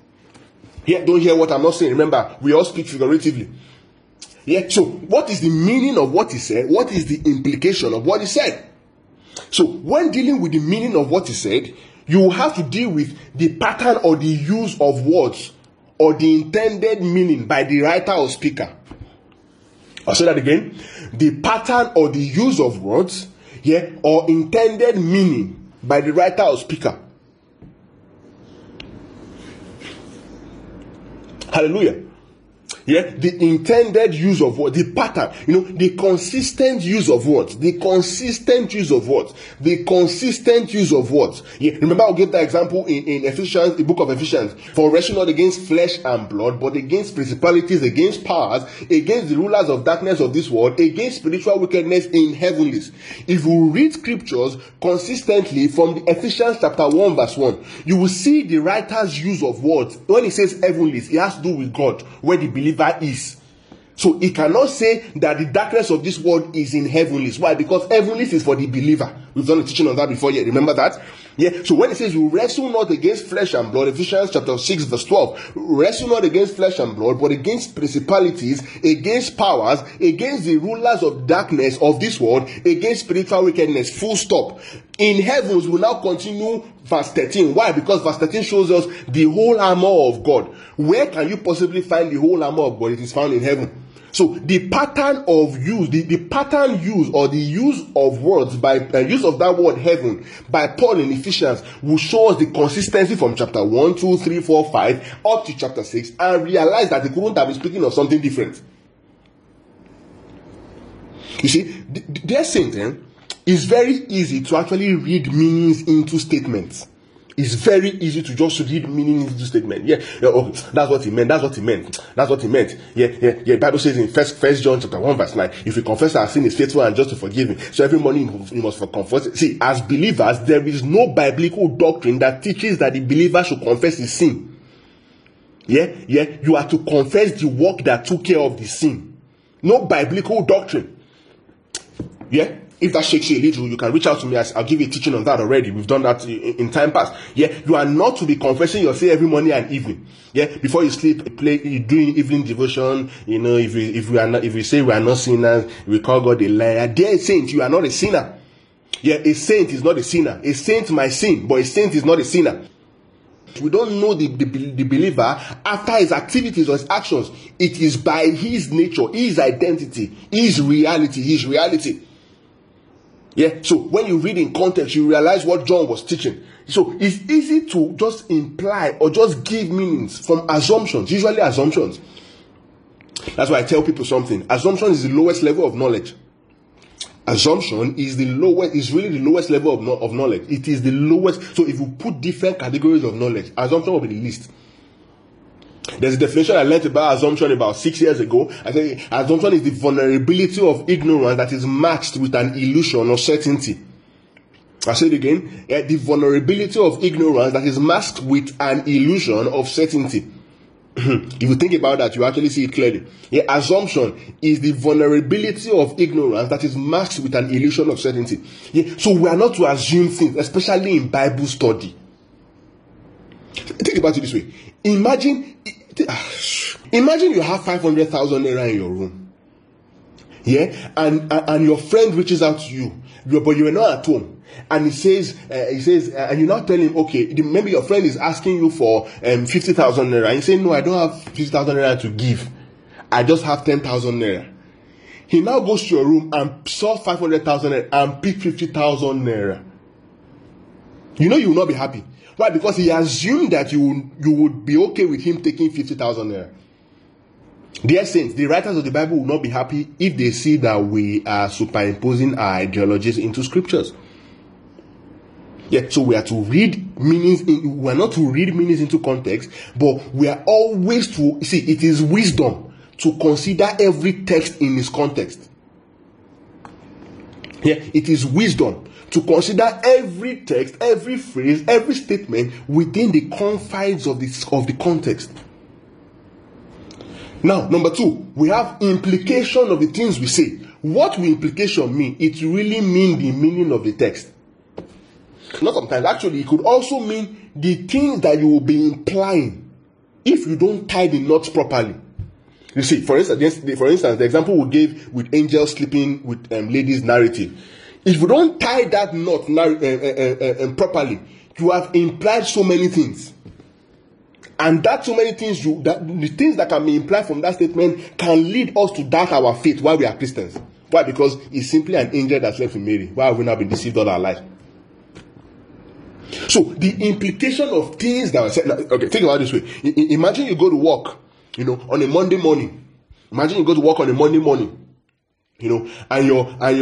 Yeah, don't hear what I'm not saying. Remember, we all speak figuratively. Yeah, so what is the meaning of what he said? What is the implication of what he said? So when dealing with the meaning of what he said, you will have to deal with the pattern or the use of words or the intended meaning by the writer or speaker. I'll say that again. The pattern or the use of words, yeah, or intended meaning by the writer or speaker. Hallelujah. Yeah, the intended use of words, the pattern, the consistent use of words, the consistent use of words, the consistent use of words. Yeah, remember I'll give that example in Ephesians, the book of Ephesians. For wrestle not against flesh and blood, but against principalities, against powers, against the rulers of darkness of this world, against spiritual wickedness in heavenlies. If you read scriptures consistently from the Ephesians chapter 1 verse 1, you will see the writer's use of words. When he says heavenlies, it has to do with God, where the believer is. So he cannot say that the darkness of this world is in heavenlies. Why? Because heavenlies is for the believer. We've done a teaching on that before. Yeah, remember that? Yeah. So when it says we wrestle not against flesh and blood, Ephesians chapter 6 verse 12, wrestle not against flesh and blood, but against principalities, against powers, against the rulers of darkness of this world, against spiritual wickedness. Full stop. In heavens, we now continue verse 13. Why? Because verse 13 shows us the whole armor of God. Where can you possibly find the whole armor of God? It is found in heaven. So the pattern of use, the pattern use or the use of words by use of that word heaven by Paul in Ephesians will show us the consistency from chapter 1, 2, 3, 4, 5 up to chapter 6 and realize that they couldn't have been speaking of something different. You see, dear saint, it's very easy to actually read meanings into statements. It's very easy to just read meaning into statement. Yeah, okay, that's what he meant. That's what he meant. That's what he meant. Yeah. Bible says in First John chapter 1 verse 9, if we confess our sin, is faithful and just to forgive him. So every morning you must confess. See, as believers, there is no biblical doctrine that teaches that the believer should confess his sin. Yeah. You are to confess the work that took care of the sin. No biblical doctrine. Yeah. If that shakes you a little, you can reach out to me. I'll give you a teaching on that already. We've done that in time past. Yeah, you are not to be confessing your sin every morning and evening. Yeah, before you sleep, doing evening devotion. If we say we are not sinners, we call God a liar. Dear saint, you are not a sinner. Yeah, a saint is not a sinner. A saint might sin, but a saint is not a sinner. We don't know the believer after his activities or his actions. It is by his nature, his identity, his reality. Yeah, so when you read in context, you realize what John was teaching. So it's easy to just imply or just give meanings from assumptions, usually assumptions. That's why I tell people something. Assumption is the lowest level of knowledge. Assumption is really the lowest level of knowledge. It is the lowest. So if you put different categories of knowledge, assumption will be the least. There's a definition I learned about assumption about 6 years ago. I say assumption is the vulnerability of ignorance that is matched with an illusion or certainty. I'll say it again. The vulnerability of ignorance that is masked with an illusion of certainty. If you think about that, you actually see it clearly. Assumption is the vulnerability of ignorance that is masked with an illusion of certainty. So we are not to assume things, especially in Bible study. Think about it this way. Imagine you have 500,000 naira in your room. Yeah, and your friend reaches out to you, but you are not at home, and he says, and you now tell him, okay, maybe your friend is asking you for 50,000 naira, and you say, no, I don't have 50,000 naira to give, I just have 10,000 naira. He now goes to your room and solve 500,000 naira and pick 50,000 naira. You will not be happy. Why? Because he assumed that you would be okay with him taking 50,000 naira. Dear saints, the writers of the Bible will not be happy if they see that we are superimposing our ideologies into scriptures. So we are to read meanings. We are not to read meanings into context, but we are always to see. It is wisdom to consider every text in its context. It is wisdom to consider every text, every phrase, every statement within the confines of the context. Now, number 2, we have implication of the things we say. What will implication mean? It really means the meaning of the text. Not sometimes. Actually, it could also mean the things that you will be implying if you don't tie the knots properly. You see, for instance, the example we gave with angels sleeping with ladies narrative. If you don't tie that knot properly, you have implied so many things. And that so many things, the things that can be implied from that statement can lead us to doubt our faith while we are Christians. Why? Because it's simply an angel that slept with Mary. Why have we not been deceived all our life? So the implication of things that are said. Okay, think about it this way. Imagine you go to work on a Monday morning. Imagine you go to work on a Monday morning, and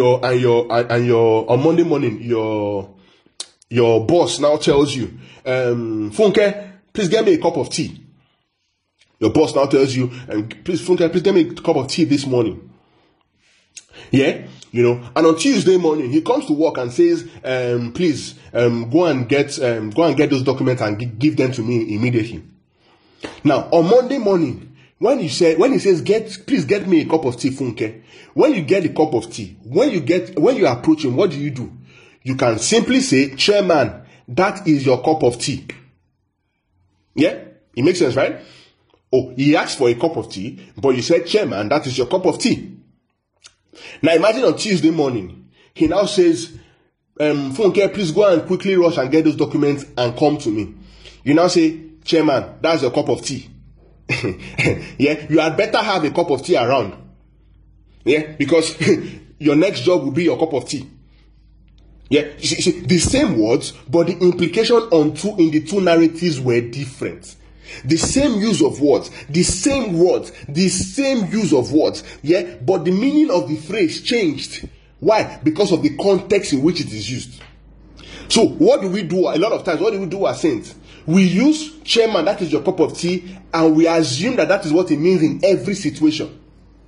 on Monday morning, your boss now tells you, Funke, please get me a cup of tea. Your boss now tells you, please get me a cup of tea this morning. Yeah, and on Tuesday morning he comes to work and says, please go and get those documents and give them to me immediately. Now on Monday morning, when he says, please get me a cup of tea, Funke, when you get a cup of tea, when you approach him, what do? You can simply say, Chairman, that is your cup of tea. Yeah, it makes sense, right? Oh, he asked for a cup of tea, but you said, Chairman, that is your cup of tea. Now imagine on Tuesday morning, he now says, Funke, please go and quickly rush and get those documents and come to me. You now say, Chairman, that's your cup of tea. Yeah, you had better have a cup of tea around. Yeah, because your next job will be your cup of tea. Yeah, you see, the same words, but the implication in the two narratives were different. The same use of words, the same words, the same use of words, yeah, but the meaning of the phrase changed. Why? Because of the context in which it is used. So what do we do? A lot of times, what do we do as saints? We use Chairman, that is your cup of tea, and we assume that is what it means in every situation.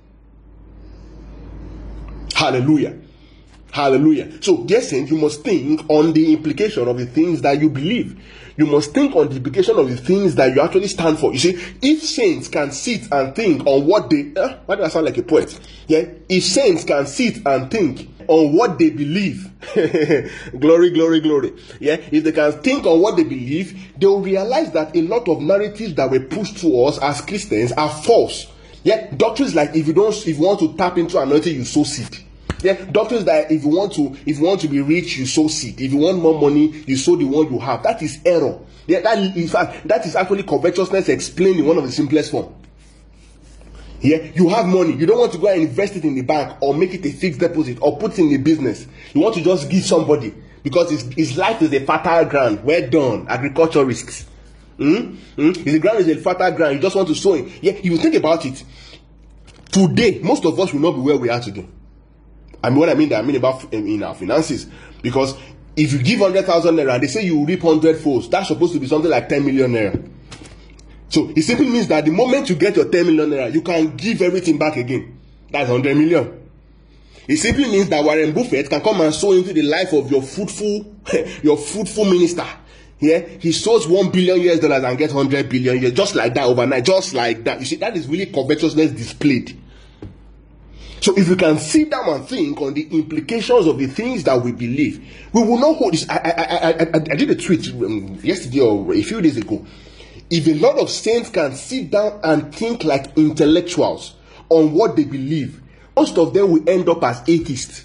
Hallelujah. Hallelujah. So, dear saints, you must think on the implication of the things that you believe. You must think on the implication of the things that you actually stand for. You see, if saints can sit and think on what they... why do I sound like a poet? Yeah? If saints can sit and think on what they believe, glory, glory, glory. Yeah? If they can think on what they believe, they will realize that a lot of narratives that were pushed to us as Christians are false. Yeah? Doctrines like if you want to tap into anointing, you sow seed. Yeah, doctrines that if you want to be rich, you sow seed. If you want more money, you sow the one you have. That is error. Yeah, that is actually covetousness explained in one of the simplest form. Yeah, you have money, you don't want to go and invest it in the bank or make it a fixed deposit or put it in a business. You want to just give somebody because his life is a fertile ground. Well done, agriculturists. If the ground is a fertile ground, you just want to sow it. Yeah, you think about it. Today, most of us will not be where we are today. I mean, what I mean about in our finances, because if you give 100,000 naira, they say you will reap 100 folds. That's supposed to be something like 10 million naira. So it simply means that the moment you get your 10 million naira, you can give everything back again. That's 100 million. It simply means that Warren Buffett can come and sow into the life of your fruitful minister. Yeah, he sows $1 billion and gets 100 billion just like that overnight, just like that. You see, that is really covetousness displayed. So if we can sit down and think on the implications of the things that we believe, we will not hold this. I did a tweet yesterday or a few days ago. If a lot of saints can sit down and think like intellectuals on what they believe, most of them will end up as atheists.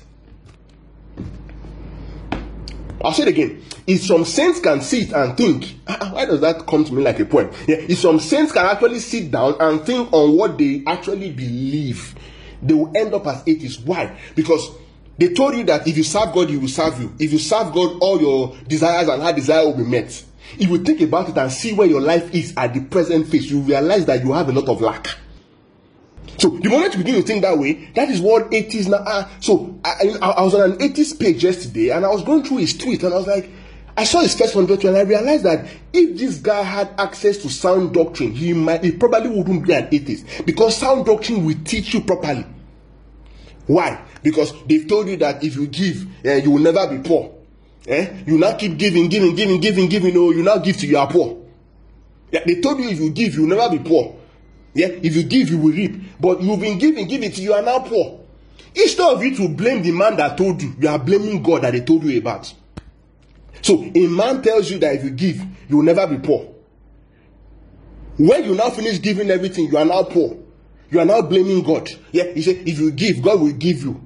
I'll say it again. If some saints can sit and think, why does that come to me like a poem? Yeah, if some saints can actually sit down and think on what they actually believe, they will end up as atheists. Why? Because they told you that if you serve God, He will serve you. If you serve God, all your desires and heart desire will be met. If you think about it and see where your life is at the present phase, you realize that you have a lot of lack. So the moment you begin to think that way, that is what atheists now are. So I was on an atheist page yesterday and I was going through his tweet and I was like, I saw his first one and I realized that if this guy had access to sound doctrine, he probably wouldn't be an atheist, because sound doctrine will teach you properly. Why? Because they've told you that if you give, you will never be poor. You now keep giving. No, you now give till you are poor. Yeah, they told you if you give, you will never be poor. Yeah, if you give, you will reap. But you've been giving till you are now poor. Instead of you to blame the man that told you, you are blaming God that they told you about. So a man tells you that if you give, you will never be poor. When you now finish giving everything, you are now poor. You are now blaming God. Yeah, he said, if you give, God will give you.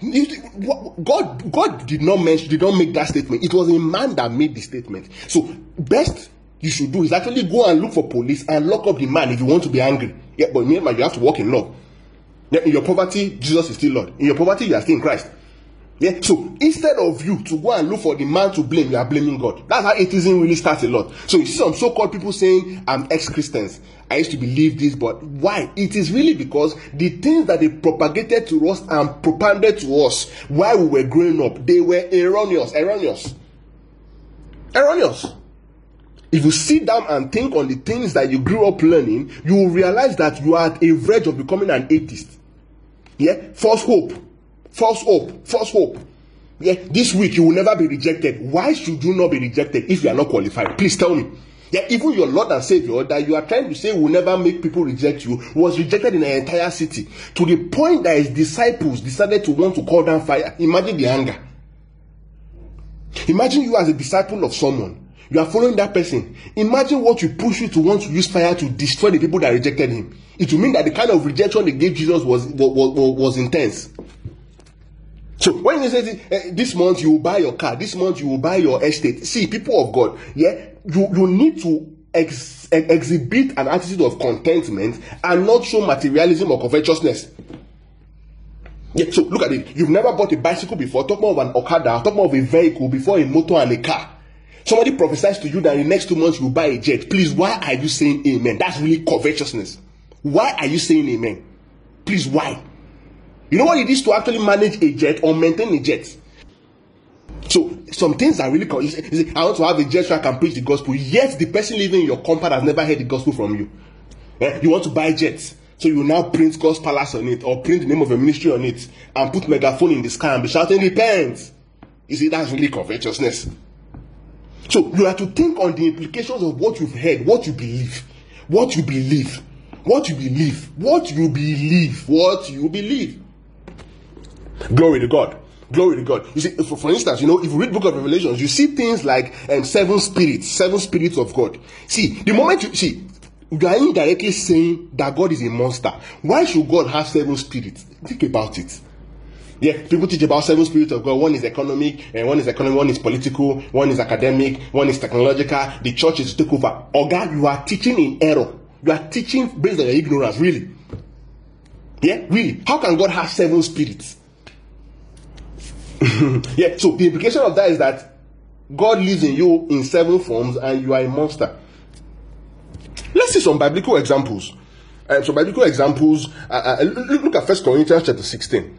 God did not make that statement. It was a man that made the statement. So best you should do is actually go and look for police and lock up the man if you want to be angry. Yeah, but meanwhile, you have to walk in love. Yeah, in your poverty, Jesus is still Lord. In your poverty, you are still in Christ. Yeah. So instead of you to go and look for the man to blame, you are blaming God. That's how atheism really starts a lot. So you see some so-called people saying, I'm ex-Christians. I used to believe this, but why? It is really because the things that they propagated to us and propounded to us while we were growing up, they were erroneous. If you sit down and think on the things that you grew up learning, you will realize that you are at a verge of becoming an atheist. Yeah, false hope. Yeah, this week you will never be rejected. Why should you not be rejected if you are not qualified? Please tell me. Yeah, even your Lord and Savior that you are trying to say will never make people reject you was rejected in an entire city to the point that his disciples decided to want to call down fire. Imagine the anger. Imagine you as a disciple of someone. You are following that person. Imagine what will push you to want to use fire to destroy the people that rejected him. It will mean that the kind of rejection they gave Jesus was intense. So when you say this month you will buy your car, this month you will buy your estate. See, people of God, yeah, you need to exhibit an attitude of contentment and not show materialism or covetousness. Yeah, so look at it. You've never bought a bicycle before. Talk more of an Okada. Talk more of a vehicle before a motor and a car. Somebody prophesies to you that in the next 2 months you will buy a jet. Please, why are you saying amen? That's really covetousness. Why are you saying amen? Please, why? You know what it is to actually manage a jet or maintain a jet? So some things are really you say, I want to have a jet so I can preach the gospel. Yet the person living in your compound has never heard the gospel from you. You want to buy jets, so you now print God's palace on it or print the name of a ministry on it and put megaphone in the sky and be shouting, repent. You see, that's really covetousness. So you have to think on the implications of what you've heard, what you believe. Glory to God. You see, for instance, if you read Book of Revelations, you see things like 7 spirits of God. See, the moment you are indirectly saying that God is a monster. Why should God have 7 spirits? Think about it. Yeah, people teach about 7 spirits of God. One is economic, one is political, one is academic, one is technological. The church is to take over. Oh God, you are teaching in error. You are teaching based on your ignorance, really. Yeah, really. How can God have 7 spirits? Yeah, so the implication of that is that God lives in you in 7 forms and you are a monster. Let's see some biblical examples. Look at 1 Corinthians chapter 16.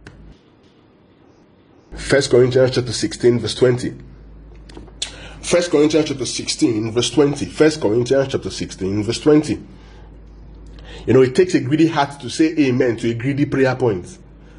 1 Corinthians chapter 16 verse 20. 1 Corinthians chapter 16 verse 20. 1 Corinthians chapter 16 verse 20. It takes a greedy heart to say amen to a greedy prayer point.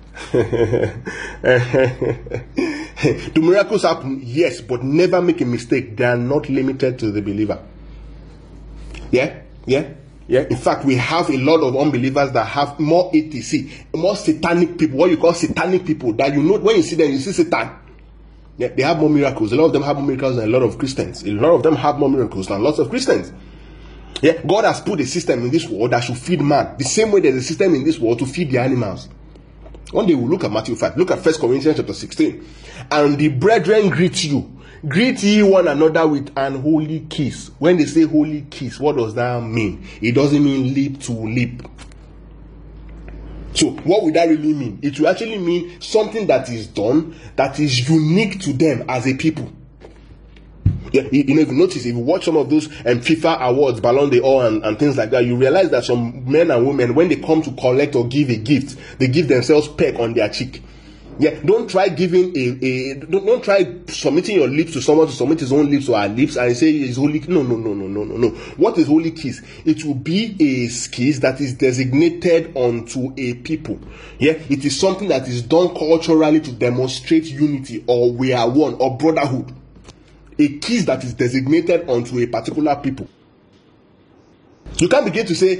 Do miracles happen? Yes, but never make a mistake. They are not limited to the believer. Yeah. In fact, we have a lot of unbelievers that have more ATC, more satanic people, what you call satanic people, that when you see them, you see Satan. Yeah, they have more miracles. A lot of them have more miracles than a lot of Christians. A lot of them have more miracles than lots of Christians. Yeah, God has put a system in this world that should feed man. The same way there's a system in this world to feed the animals. One day we'll look at Matthew 5. Look at 1 Corinthians chapter 16. And the brethren greet you. Greet ye one another with an holy kiss. When they say holy kiss, what does that mean? It doesn't mean lip to lip. So what would that really mean? It will actually mean something that is done that is unique to them as a people. Yeah, if you notice, if you watch some of those FIFA awards, Ballon d'Or and things like that, you realize that some men and women, when they come to collect or give a gift, they give themselves peck on their cheek. Yeah, don't try giving don't try submitting your lips to someone to submit his own lips to our lips and say it's holy. No. What is holy kiss? It will be a kiss that is designated unto a people. Yeah, it is something that is done culturally to demonstrate unity, or we are one, or brotherhood. A kiss that is designated unto a particular people. You can't begin to say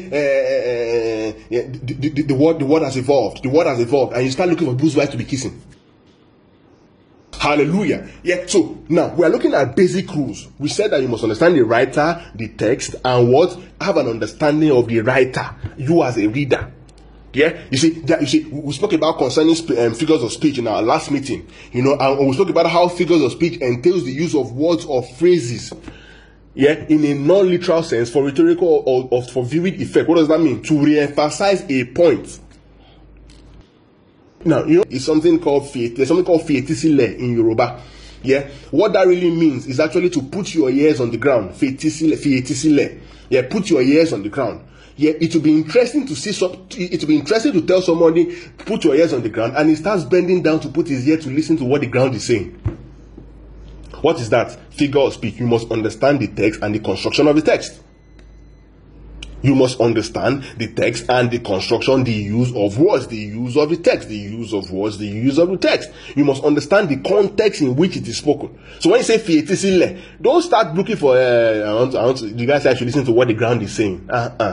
the word has evolved. The word has evolved, and you start looking for whose wife to be kissing. Hallelujah. Yeah. So now we are looking at basic rules. We said that you must understand the writer, the text, and have an understanding of the writer. You as a reader. Yeah, you see, we spoke about concerning figures of speech in our last meeting. And we spoke about how figures of speech entails the use of words or phrases. Yeah, in a non-literal sense, for rhetorical or for vivid effect. What does that mean? To re-emphasize a point. Now, it's something called faith. There's something called fetisile in Yoruba. Yeah, what that really means is actually to put your ears on the ground. Fetisile. Yeah, put your ears on the ground. Yeah, it will be interesting to see. It will be interesting to tell somebody, put your ears on the ground, and he starts bending down to put his ear to listen to what the ground is saying. What is that? Figure of speech. You must understand the text and the construction of the text. You must understand the text and the construction, the use of words, the use of the text, the use of words, the use of the text. You must understand the context in which it is spoken. So when you say fetisile, don't start looking for, you guys actually listen to what the ground is saying.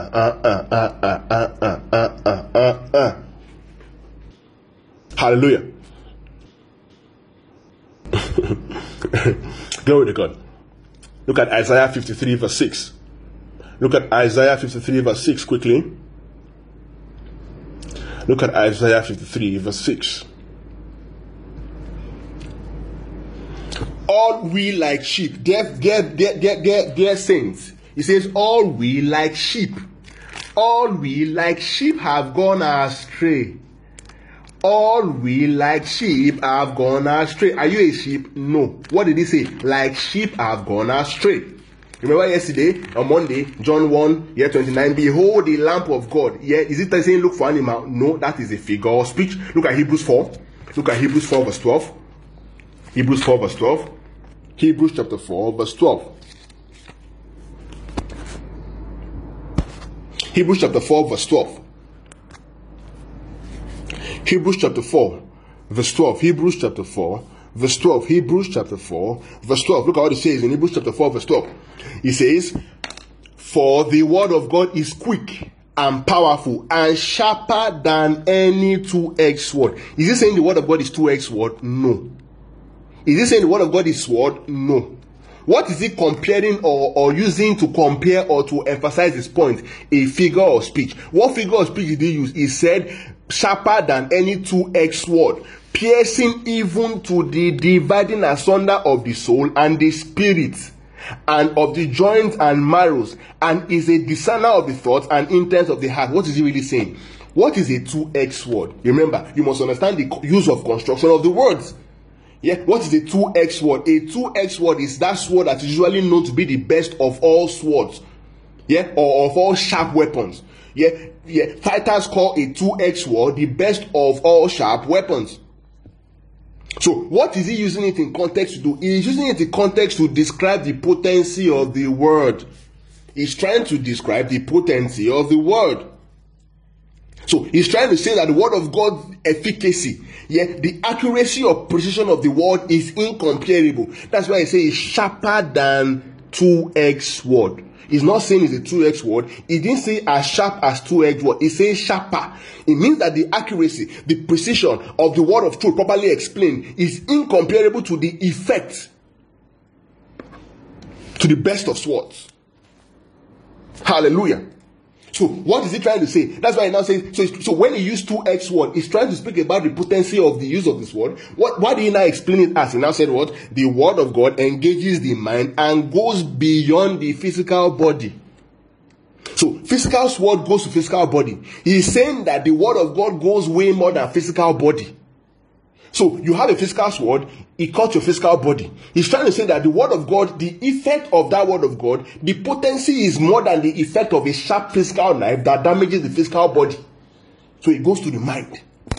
Hallelujah. Glory to God. Look at Isaiah 53 verse 6. Look at Isaiah 53 verse 6 quickly. Look at Isaiah 53 verse 6. All we like sheep. Dear saints. He says, all we like sheep. All we like sheep have gone astray. All we like sheep have gone astray. Are you a sheep? No. What did he say? Like sheep have gone astray. Remember yesterday, on Monday, John 1, 29, behold the lamp of God. Yeah, is it saying look for animal? No, that is a figure of speech. Look at Hebrews 4. Look at Hebrews 4 verse 12. Hebrews 4 verse 12. Hebrews chapter 4 verse 12. Hebrews chapter 4 verse 12. Hebrews chapter 4 verse 12. Hebrews chapter 4 verse 12. Hebrews chapter 4 verse 12. Look at what it says in Hebrews chapter 4 verse 12. It says, for the word of God is quick and powerful and sharper than any two-edged sword. Is it saying the word of God is two-edged sword? No. Is it saying the word of God is sword? No. What is he comparing or using to compare or to emphasize his point? A figure of speech. What figure of speech did he use? He said, sharper than any two-edged sword, piercing even to the dividing asunder of the soul and the spirit, and of the joints and marrows, and is a discerner of the thoughts and intents of the heart. What is he really saying? What is a two-edged sword? Remember, you must understand the use of construction of the words. Yeah, what is a two-edged sword? A two-edged sword is that sword that is usually known to be the best of all swords. Yeah, or of all sharp weapons. Yeah, fighters call a two-edged sword the best of all sharp weapons. So, what is he using it in context to do? He is using it in context to describe the potency of the word. He's trying to describe the potency of the word. So, he's trying to say that the word of God's efficacy, the accuracy or precision of the word is incomparable. That's why he says it's sharper than two-edged sword. He's not saying it's a two-edged sword. He didn't say as sharp as two-edged sword. He says sharper. It means that the accuracy, the precision of the word of truth properly explained is incomparable to the effect, to the best of swords. Hallelujah. So what is he trying to say? That's why he now says, so when he used two-edged sword, he's trying to speak about the potency of the use of this word. Why did he now explain it as? He now said what? The word of God engages the mind and goes beyond the physical body. So physical sword goes to physical body. He's saying that the word of God goes way more than physical body. So you have a physical sword, it cuts your physical body. He's trying to say that the word of God, the effect of that word of God, the potency is more than the effect of a sharp physical knife that damages the physical body. So it goes to the mind.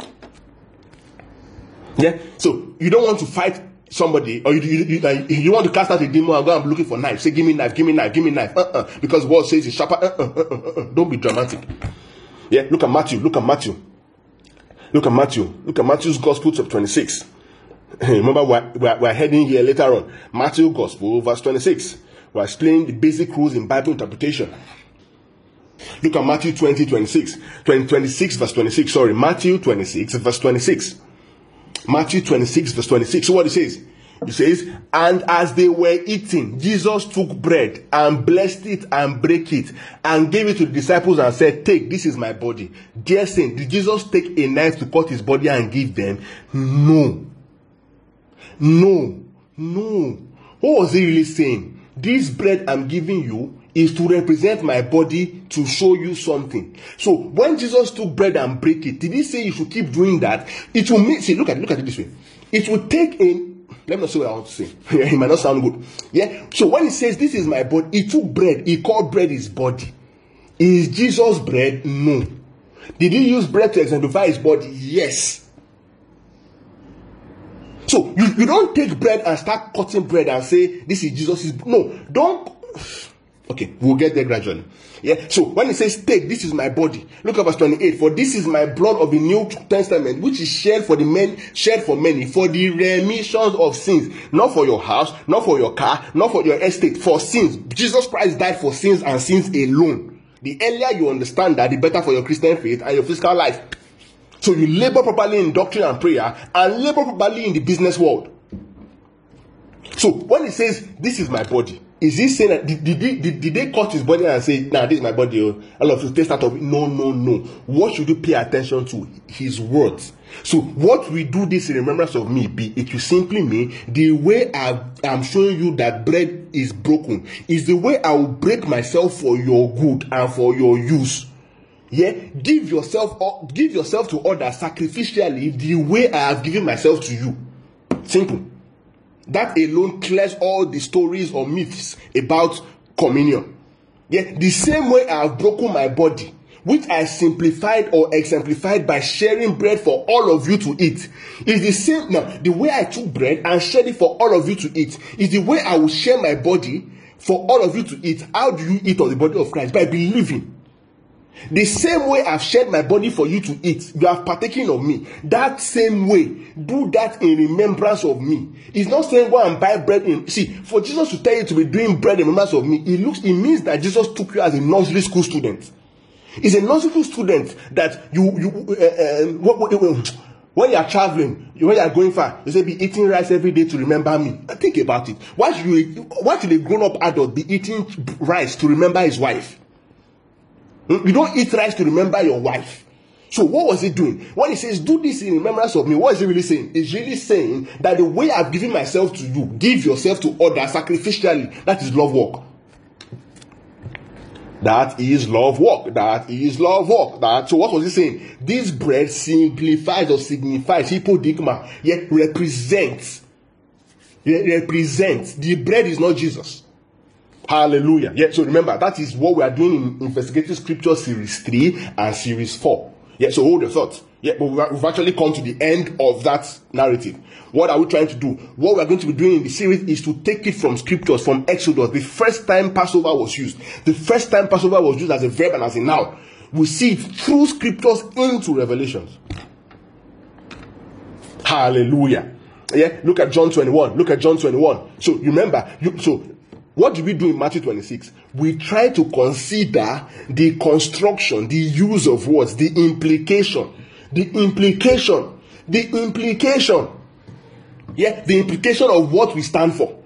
Yeah. So you don't want to fight somebody, or you want to cast out a demon and go and be looking for knife. Say, give me knife, give me knife, give me knife. Because word says it's sharper. Don't be dramatic. Yeah. Look at Matthew. Look at Matthew. Look at Matthew. Look at Matthew's Gospel, chapter 26. Remember, we're heading here later on. Matthew Gospel, verse 26. We're explaining the basic rules in Bible interpretation. Look at Matthew 26, verse 26. Sorry, Matthew 26, verse 26. Matthew 26, verse 26. So what it says? It says, and as they were eating, Jesus took bread and blessed it and broke it and gave it to the disciples and said, take, this is my body. Dear saint, did Jesus take a knife to cut his body and give them? No. What was he really saying? this bread I'm giving you is to represent my body, to show you something. So when Jesus took bread and break it, did he say you should keep doing that? It will mean, see, look at it this way. It will take in, let me not say what I want to say. It might not sound good. Yeah. So when he says this is my body, he took bread, he called bread his body. Is Jesus bread? No. Did he use bread to exemplify his body? Yes. So you don't take bread and start cutting bread and say this is Jesus'. No, don't. Okay, we'll get there gradually. Yeah. So when it says take, this is my body. Look at verse 28. For this is my blood of the New Testament, which is shed for many, for the remission of sins. Not for your house, not for your car, not for your estate, for sins. Jesus Christ died for sins and sins alone. The earlier you understand that, the better for your Christian faith and your physical life. So you labor properly in doctrine and prayer, and labor properly in the business world. So when he says, this is my body, is he saying that, did they cut his body and say, nah, this is my body, all of you taste out of it? No. What should you pay attention to? His words. So what we do this in remembrance of me, it will simply mean the way I'm showing you that bread is broken is the way I will break myself for your good and for your use. Yeah, give yourself to others sacrificially the way I have given myself to you. Simple. That alone clears all the stories or myths about communion. Yeah, the same way I have broken my body, which I simplified or exemplified by sharing bread for all of you to eat, is the same. Now, the way I took bread and shared it for all of you to eat is the way I will share my body for all of you to eat. How do you eat of the body of Christ? By believing. The same way I've shared my body for you to eat, you have partaken of me. That same way, do that in remembrance of me. It's not saying go and buy bread in. See, for Jesus to tell you to be doing bread in remembrance of me, it means that Jesus took you as a nursery school student. It's a nursery school student that when you are traveling, when you are going far, you say be eating rice every day to remember me. Think about it. Why should a grown-up adult be eating rice to remember his wife? You don't eat rice to remember your wife. So what was he doing? When he says, do this in remembrance of me, what is he really saying? He's really saying that the way I've given myself to you, give yourself to others sacrificially. That is love work. That is love work. That is love work. So what was he saying? This bread simplifies or signifies, hypodigma, yet represents. The bread is not Jesus. Hallelujah. Yeah, so remember, that is what we are doing in Investigating Scripture Series 3 and Series 4. Yeah, so hold your thoughts. Yeah, but we've actually come to the end of that narrative. What are we trying to do? What we're going to be doing in the series is to take it from Scriptures, from Exodus, the first time Passover was used. The first time Passover was used as a verb and as a noun. We see it through Scriptures into Revelations. Hallelujah. Yeah, look at John 21. Look at John 21. So remember, what did we do in Matthew 26? We try to consider the construction, the use of words, the implication. Yeah, the implication of what we stand for.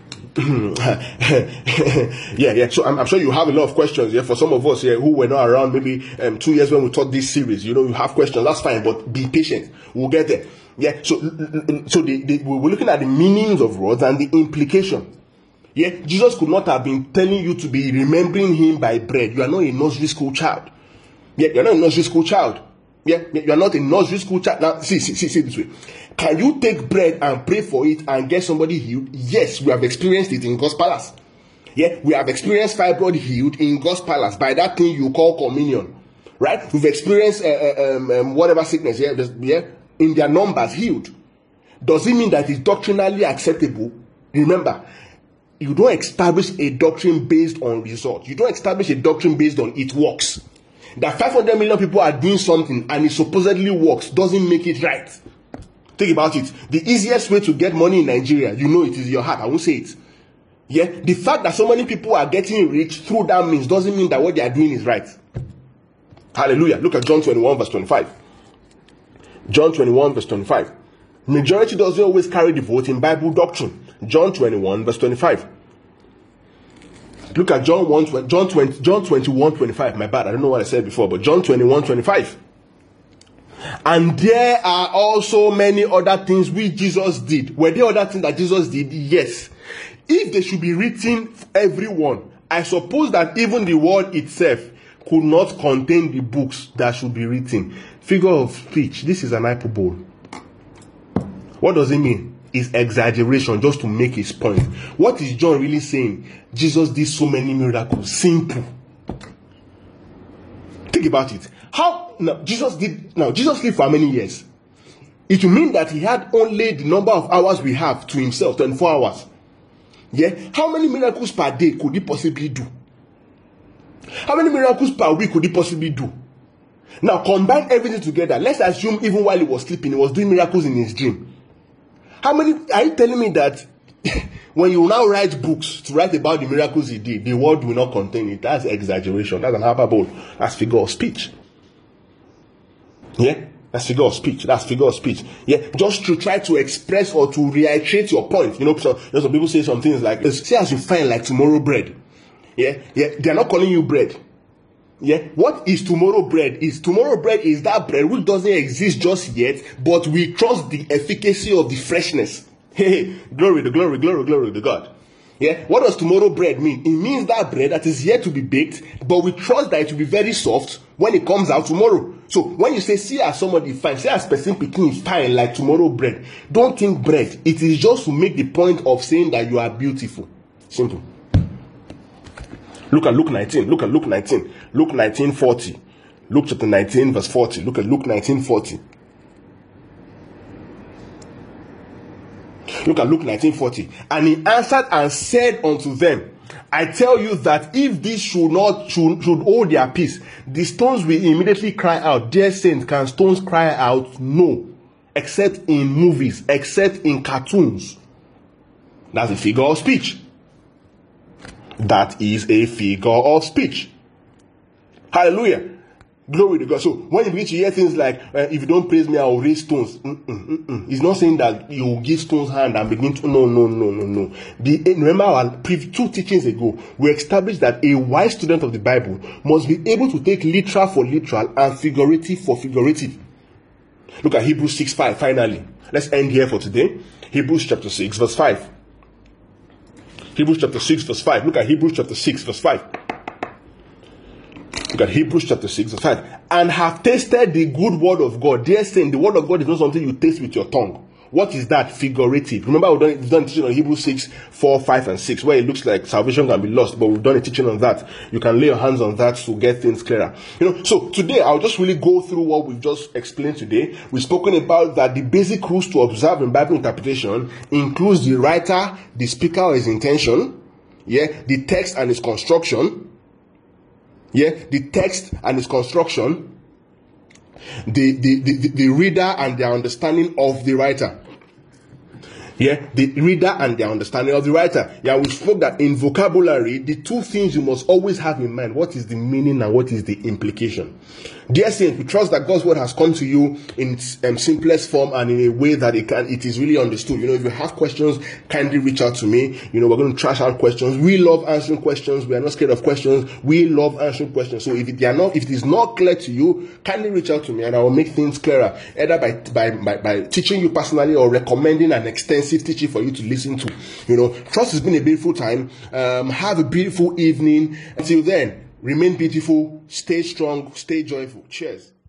yeah. So I'm sure you have a lot of questions. Yeah, for some of us here who were not around maybe 2 years when we taught this series, you have questions. That's fine, but be patient. We'll get there. Yeah. So we're looking at the meanings of words and the implication. Yeah, Jesus could not have been telling you to be remembering him by bread. You are not a nursery school child. Yeah, you're not a nursery school child. Yeah, you're not a nursery school child. Now, see this way. Can you take bread and pray for it and get somebody healed? Yes, we have experienced it in God's palace. Yeah, we have experienced fibroid healed in God's palace by that thing you call communion. Right? We've experienced whatever sickness, in their numbers healed. Does it mean that it's doctrinally acceptable? Remember, you don't establish a doctrine based on results. You don't establish a doctrine based on it works. That 500 million people are doing something and it supposedly works doesn't make it right. Think about it. The easiest way to get money in Nigeria, it is your heart. I won't say it. Yeah, the fact that so many people are getting rich through that means doesn't mean that what they are doing is right. Hallelujah. Look at John 21 verse 25. John 21 verse 25. Majority doesn't always carry the vote in Bible doctrine. John 21 verse 25. Look at John 21 25. My bad, I don't know what I said before, but John 21 25. And there are also many other things which Jesus did. Were there other things that Jesus did? Yes. if they should be written for everyone, I suppose that even the word itself could not contain the books that should be written. Figure of speech. This is an hyperbole. What does it mean? It's exaggeration just to make his point. What is John really saying? Jesus did so many miracles. Simple. Think about it. Jesus lived for how many years? It will mean that he had only the number of hours we have to himself, 24 hours. Yeah? How many miracles per day could he possibly do? How many miracles per week could he possibly do? Now combine everything together. Let's assume even while he was sleeping, he was doing miracles in his dream. How many are you telling me that when you now write books to write about the miracles he did, the word will not contain it? That's exaggeration. That's an hyperbole. That's figure of speech. Yeah? That's figure of speech. That's figure of speech. Yeah? Just to try to express or to reiterate your point. Some people say some things like, say as you find like tomorrow bread. Yeah? They're not calling you bread. Yeah? What is tomorrow bread? Tomorrow bread is that bread which doesn't exist just yet, but we trust the efficacy of the freshness. Hey, glory to God. Yeah? What does tomorrow bread mean? It means that bread that is yet to be baked, but we trust that it will be very soft when it comes out tomorrow. So when you say, see as somebody fine, say as person picking fine like tomorrow bread, don't think bread. It is just to make the point of saying that you are beautiful. Simple. Look at Luke 19. Look at Luke 19. Luke 19:40. Luke chapter 19 verse 40. Look at Luke 19:40. Look at Luke 19:40. And he answered and said unto them, I tell you that if this should hold their peace, the stones will immediately cry out. Dear saints, can stones cry out? No. Except in movies, except in cartoons. That's a figure of speech. That is a figure of speech. Hallelujah. Glory to God. So when you begin to hear things like, if you don't praise me, I will raise stones. It's not saying that you will give stones hand and begin to, no. Remember our 2 teachings ago, we established that a wise student of the Bible must be able to take literal for literal and figurative for figurative. Look at Hebrews 6:5 finally. Let's end here for today. Hebrews chapter 6 verse 5. Hebrews chapter 6 verse 5. Look at Hebrews chapter 6 verse 5. Look at Hebrews chapter 6 verse 5. And have tasted the good word of God. Dear saying, the word of God is not something you taste with your tongue. What is that? Figurative. Remember, we've done teaching on Hebrews 6, 4, 5, and 6, where it looks like salvation can be lost, but we've done a teaching on that. You can lay your hands on that to get things clearer. So today I'll just really go through what we've just explained today. We've spoken about that the basic rules to observe in Bible interpretation includes the writer, the speaker or his intention, the text and its construction, the text and its construction, the reader and their understanding of the writer. The reader and their understanding of the writer. We spoke that in vocabulary, the 2 things you must always have in mind. What is the meaning and what is the implication? Dear saints, we trust that God's word has come to you in its simplest form and in a way that it is really understood. If you have questions, kindly reach out to me. We're going to trash out questions. We love answering questions. We are not scared of questions. We love answering questions. So if it is not clear to you, kindly reach out to me and I will make things clearer, either by teaching you personally or recommending an extensive teaching for you to listen to. Trust has been a beautiful time. Have a beautiful evening. Until then, remain beautiful, stay strong, stay joyful. Cheers.